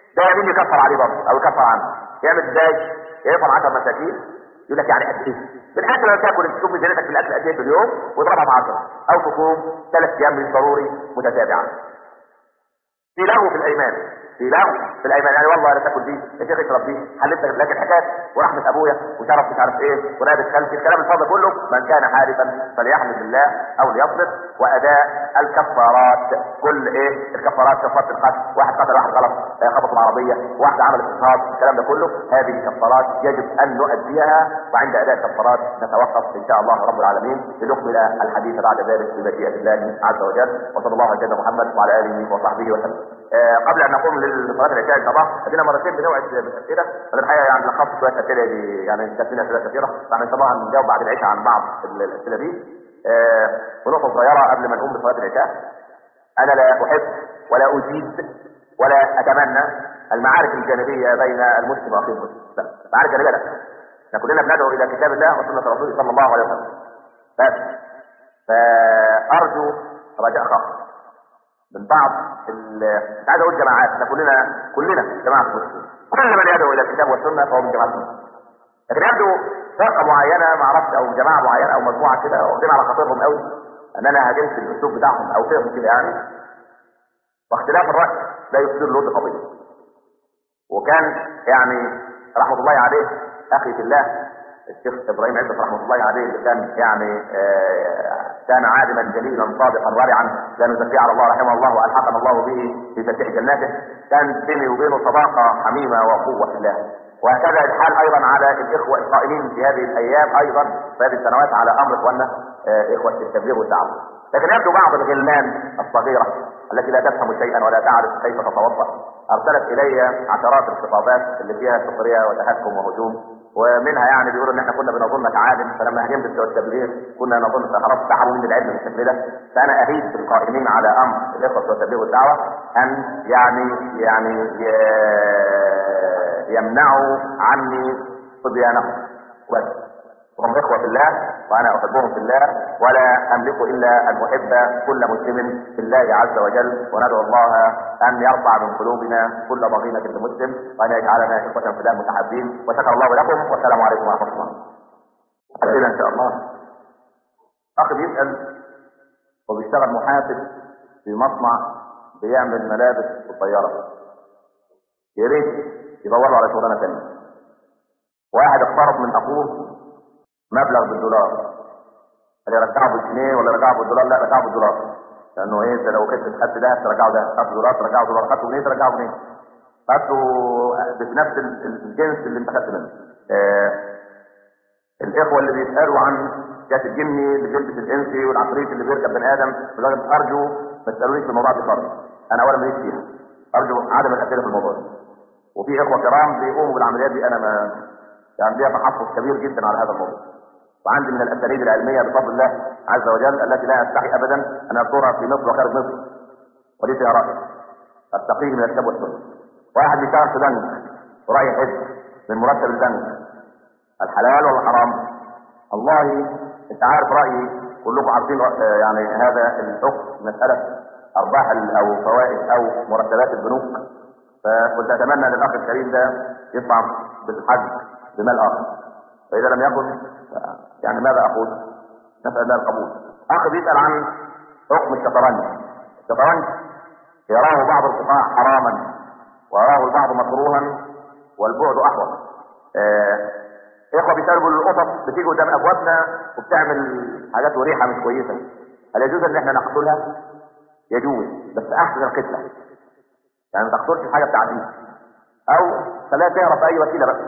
ده مين يكفر عليه برضه او يكفر عنه؟ يعمل ازاي؟ يفطر 10 مساكين. يقول لك يعني قد ايه؟ بالاكل اللي تاكل انت تشوف ميزانيتك في الاكل قد ايه في اليوم واضربها في 10 او تصوم 3 ايام مش ضروري متتابعه. في لغو في الايمان، في لغو في الايمان، يعني والله لا تاكل دي يا شيخ اشرب دي حلفت لكن حكايه ورحمه ابويا وشرف مش عارف ايه ورابط خلفي الكلام الفاضي كله. من كان حالفا فليحمد الله او ليصبر. واداء الكفارات، كل ايه الكفارات؟ كفاره القتل، واحد قتل واحد غلط، خبط العربيه، واحد عمل اضطهاد، الكلام ده كله هذه كفارات يجب ان نؤديها. وعند اداء الكفارات نتوقف ان شاء الله رب العالمين لنكمل الحديث بعد ذلك بمشيئه الله عز وجل. وصلى الله على سيدنا محمد وعلى اله وصحبه وسلم. قبل ان نقوم لصلاه العشاء ان شاء الله ادينا مرتين بنوعد بالاسئله، فانا الحقيقه يعني لخصت شويه اسئله دي، يعني كاتبين اسئله كثيره، فاحنا ان شاء الله هنجاوب بعد العشاء عن بعض الاسئله دي. ونقطه صغيره قبل ما نقوم لصلاه العشاء، انا لا احب ولا اجيد ولا اتمنى المعارك الجانبيه بين المسلم واخيه المسلم، لا معارك جانبيه لا. احنا كلنا بندعو الى كتاب الله وسنه رسوله صلى الله عليه وسلم، بس فارجو رجاء خاص من بعض مش عايز اقول جماعات، احنا كلنا جماعه مسلمين، كل من يدعو الى الكتاب والسنه فهو من جماعه المسلمين. لكن يبدو فرقه معينه ما اعرفش او جماعه معينه او مجموعه كده واخدين على خاطرهم قوي ان انا هاجمت الاسلوب بتاعهم او فهم كده يعني. واختلاف الراي لا يفسد له قضيه. وكان يعني رحمه الله عليه اخي في الله الشيخ ابراهيم عزت رحمه الله عليه، اللي كان يعني كان عالما جليلا صادقا ورعا لا نزكيه على الله، رحمه الله والحقنا الله به في فتح جناته. كان بيني وبينه صداقه حميمه وقوه في الله. وهكذا الحال ايضا على الاخوه القائمين في هذه الايام ايضا في هذه السنوات على امر اخواننا اخوه التبليغ والدعوه. لكن يبدو بعض الغلمان الصغيره التي لا تفهم شيئا ولا تعرف كيف تتوضا ارسلت الي عشرات الخطابات اللي فيها سخريه وتهكم وهجوم، ومنها يعني بيقولوا ان احنا كنا بنظنك عالم، فلما هجمت بتوع التبليغ كنا نظن خلاص سحبوا من العلم بالشكل ده. فانا اهيد بالقائمين على امر الاخوه بتوع التبليغ والدعوه ان يعني يمنعوا عني صبيانهم بس. وهم اخوه في الله وانا احبهم في الله، ولا املك الا ان احب كل مسلم في الله عز وجل، وندعو الله ان يرفع من قلوبنا كل ضغينه لمسلم وان يجعلنا اخوه في الله متحابين. وشكر الله لكم والسلام عليكم ورحمه الله. اسئله ان شاء الله. اخ بيسال وبيشتغل محاسب في مصنع بيعمل ملابس قصيره، يا ريت يدوروا على شغلانه ثانيه. واحد اقترض من اخوه مبلغ بالدولار، اللي يرجعه بالجنيه ولا يرجعه بالدولار؟ لا رجعه بالدولار، لانه ايه انت لو كنت خدت ده ترجعه ده، خدت دولار ترجعه دولار، خدته جنيه ترجعه جنيه، خدته بنفس الجنس اللي انت خدت منه. الاخوه اللي بيسالوا عن كاس الجني اللي بيلبس الانسي والعفريت اللي بيركب بني ادم، لازم ارجو ما تسالونيش في الموضوع ده خالص، انا اولا ماليش فيها، ارجو عدم الاسئله في الموضوع ده. وفي اخوه كرام بيقوموا بالعمليات دي، انا ما يعني ليا تحفظ كبير جدا على هذا الموضوع، وعندي من الاساليب العلميه بفضل الله عز وجل التي لا استحي ابدا ان اذكرها في مصر وخارج مصر، ودي فيها راي استقيه من الكتاب والسنه. واحد بيشتغل في بنك وراي حزب من مرتب البنك، الحلال ولا حرام؟ والله انت عارف رايي، كلكم عارفين يعني هذا الحكم مساله ارباح او فوائد او مرتبات البنوك. فكنت اتمنى ان الاخ الكريم ده يطلع بالحج بمال اخر، فاذا لم يكن يعني ماذا اقول؟ نسال الله القبول. اخ بيسال عن حكم الشطرنج. الشطرنج يراه بعض القطاع حراما ويراه البعض مكروها والبعد احوط. اخوه بيسالوا القطط بتيجي قدام ابوابنا وبتعمل حاجات وريحه مش كويسه، هل يجوز ان احنا نقتلها؟ يجوز، بس احسن القتله، يعني ما تقتلش الحاجه بتاعتي او خليها تهرب باي وسيله بس.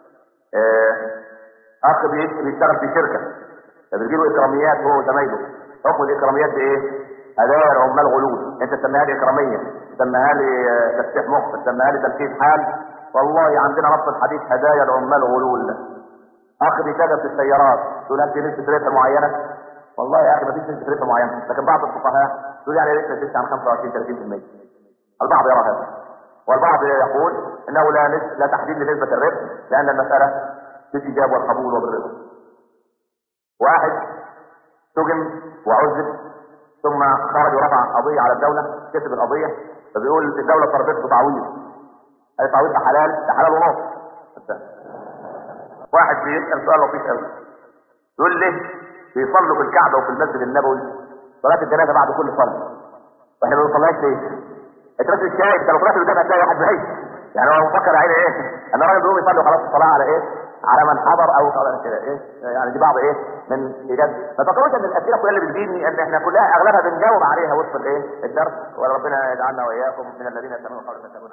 اخ بيشتغل في شركه فبيجيله اكراميات هو وزمايله. حكم الاكراميات دي ايه؟ هدايا العمال غلول، انت تسميها لي اكراميه، تسميها لي تفتيح مخ، تسميها لي تنفيذ حال. والله عندنا نص الحديث هدايا العمال غلول. اخ بيتاجر في السيارات تقول هل في نسبه ربح معينه؟ والله يا اخي ما فيش نسبه ربح معينه، لكن بعض الفقهاء تقول يعني ربح تزيد عن 25 30%. البعض يرى هذا، والبعض يقول انه لا تحديد لنسبه الربح، لان المساله بالايجاب والقبول وبالرضا. واحد سجن وعذب ثم خرج ورفع قضيه على الدوله، كسب القضيه، فبيقول الدوله فرضت له تعويض قال تعويض ده حلال، ده حلال ونص. واحد بيسال سؤال لطيف قوي، يقول لي بيصلوا في الكعبه وفي المسجد النبوي صلاه الجنازه بعد كل صلاه، واحنا ما بنصليهاش ليه؟ انت بس مش شايف، انت لو طلعت قدام هتلاقي واحد بعيد. يعني هو مفكر عيني ايه؟ ان الراجل بيقوم يصلي خلاص الصلاه على ايه؟ على من حضر او كده ايه؟ يعني دي بعض ايه؟ من ايجاد. ما تفكروش ان الاسئله كلها اللي بتجيني ان احنا كلها اغلبها بنجاوب عليها وسط الايه؟ الدرس، وربنا يجعلنا واياكم من الذين يستمعون القول فيتبعون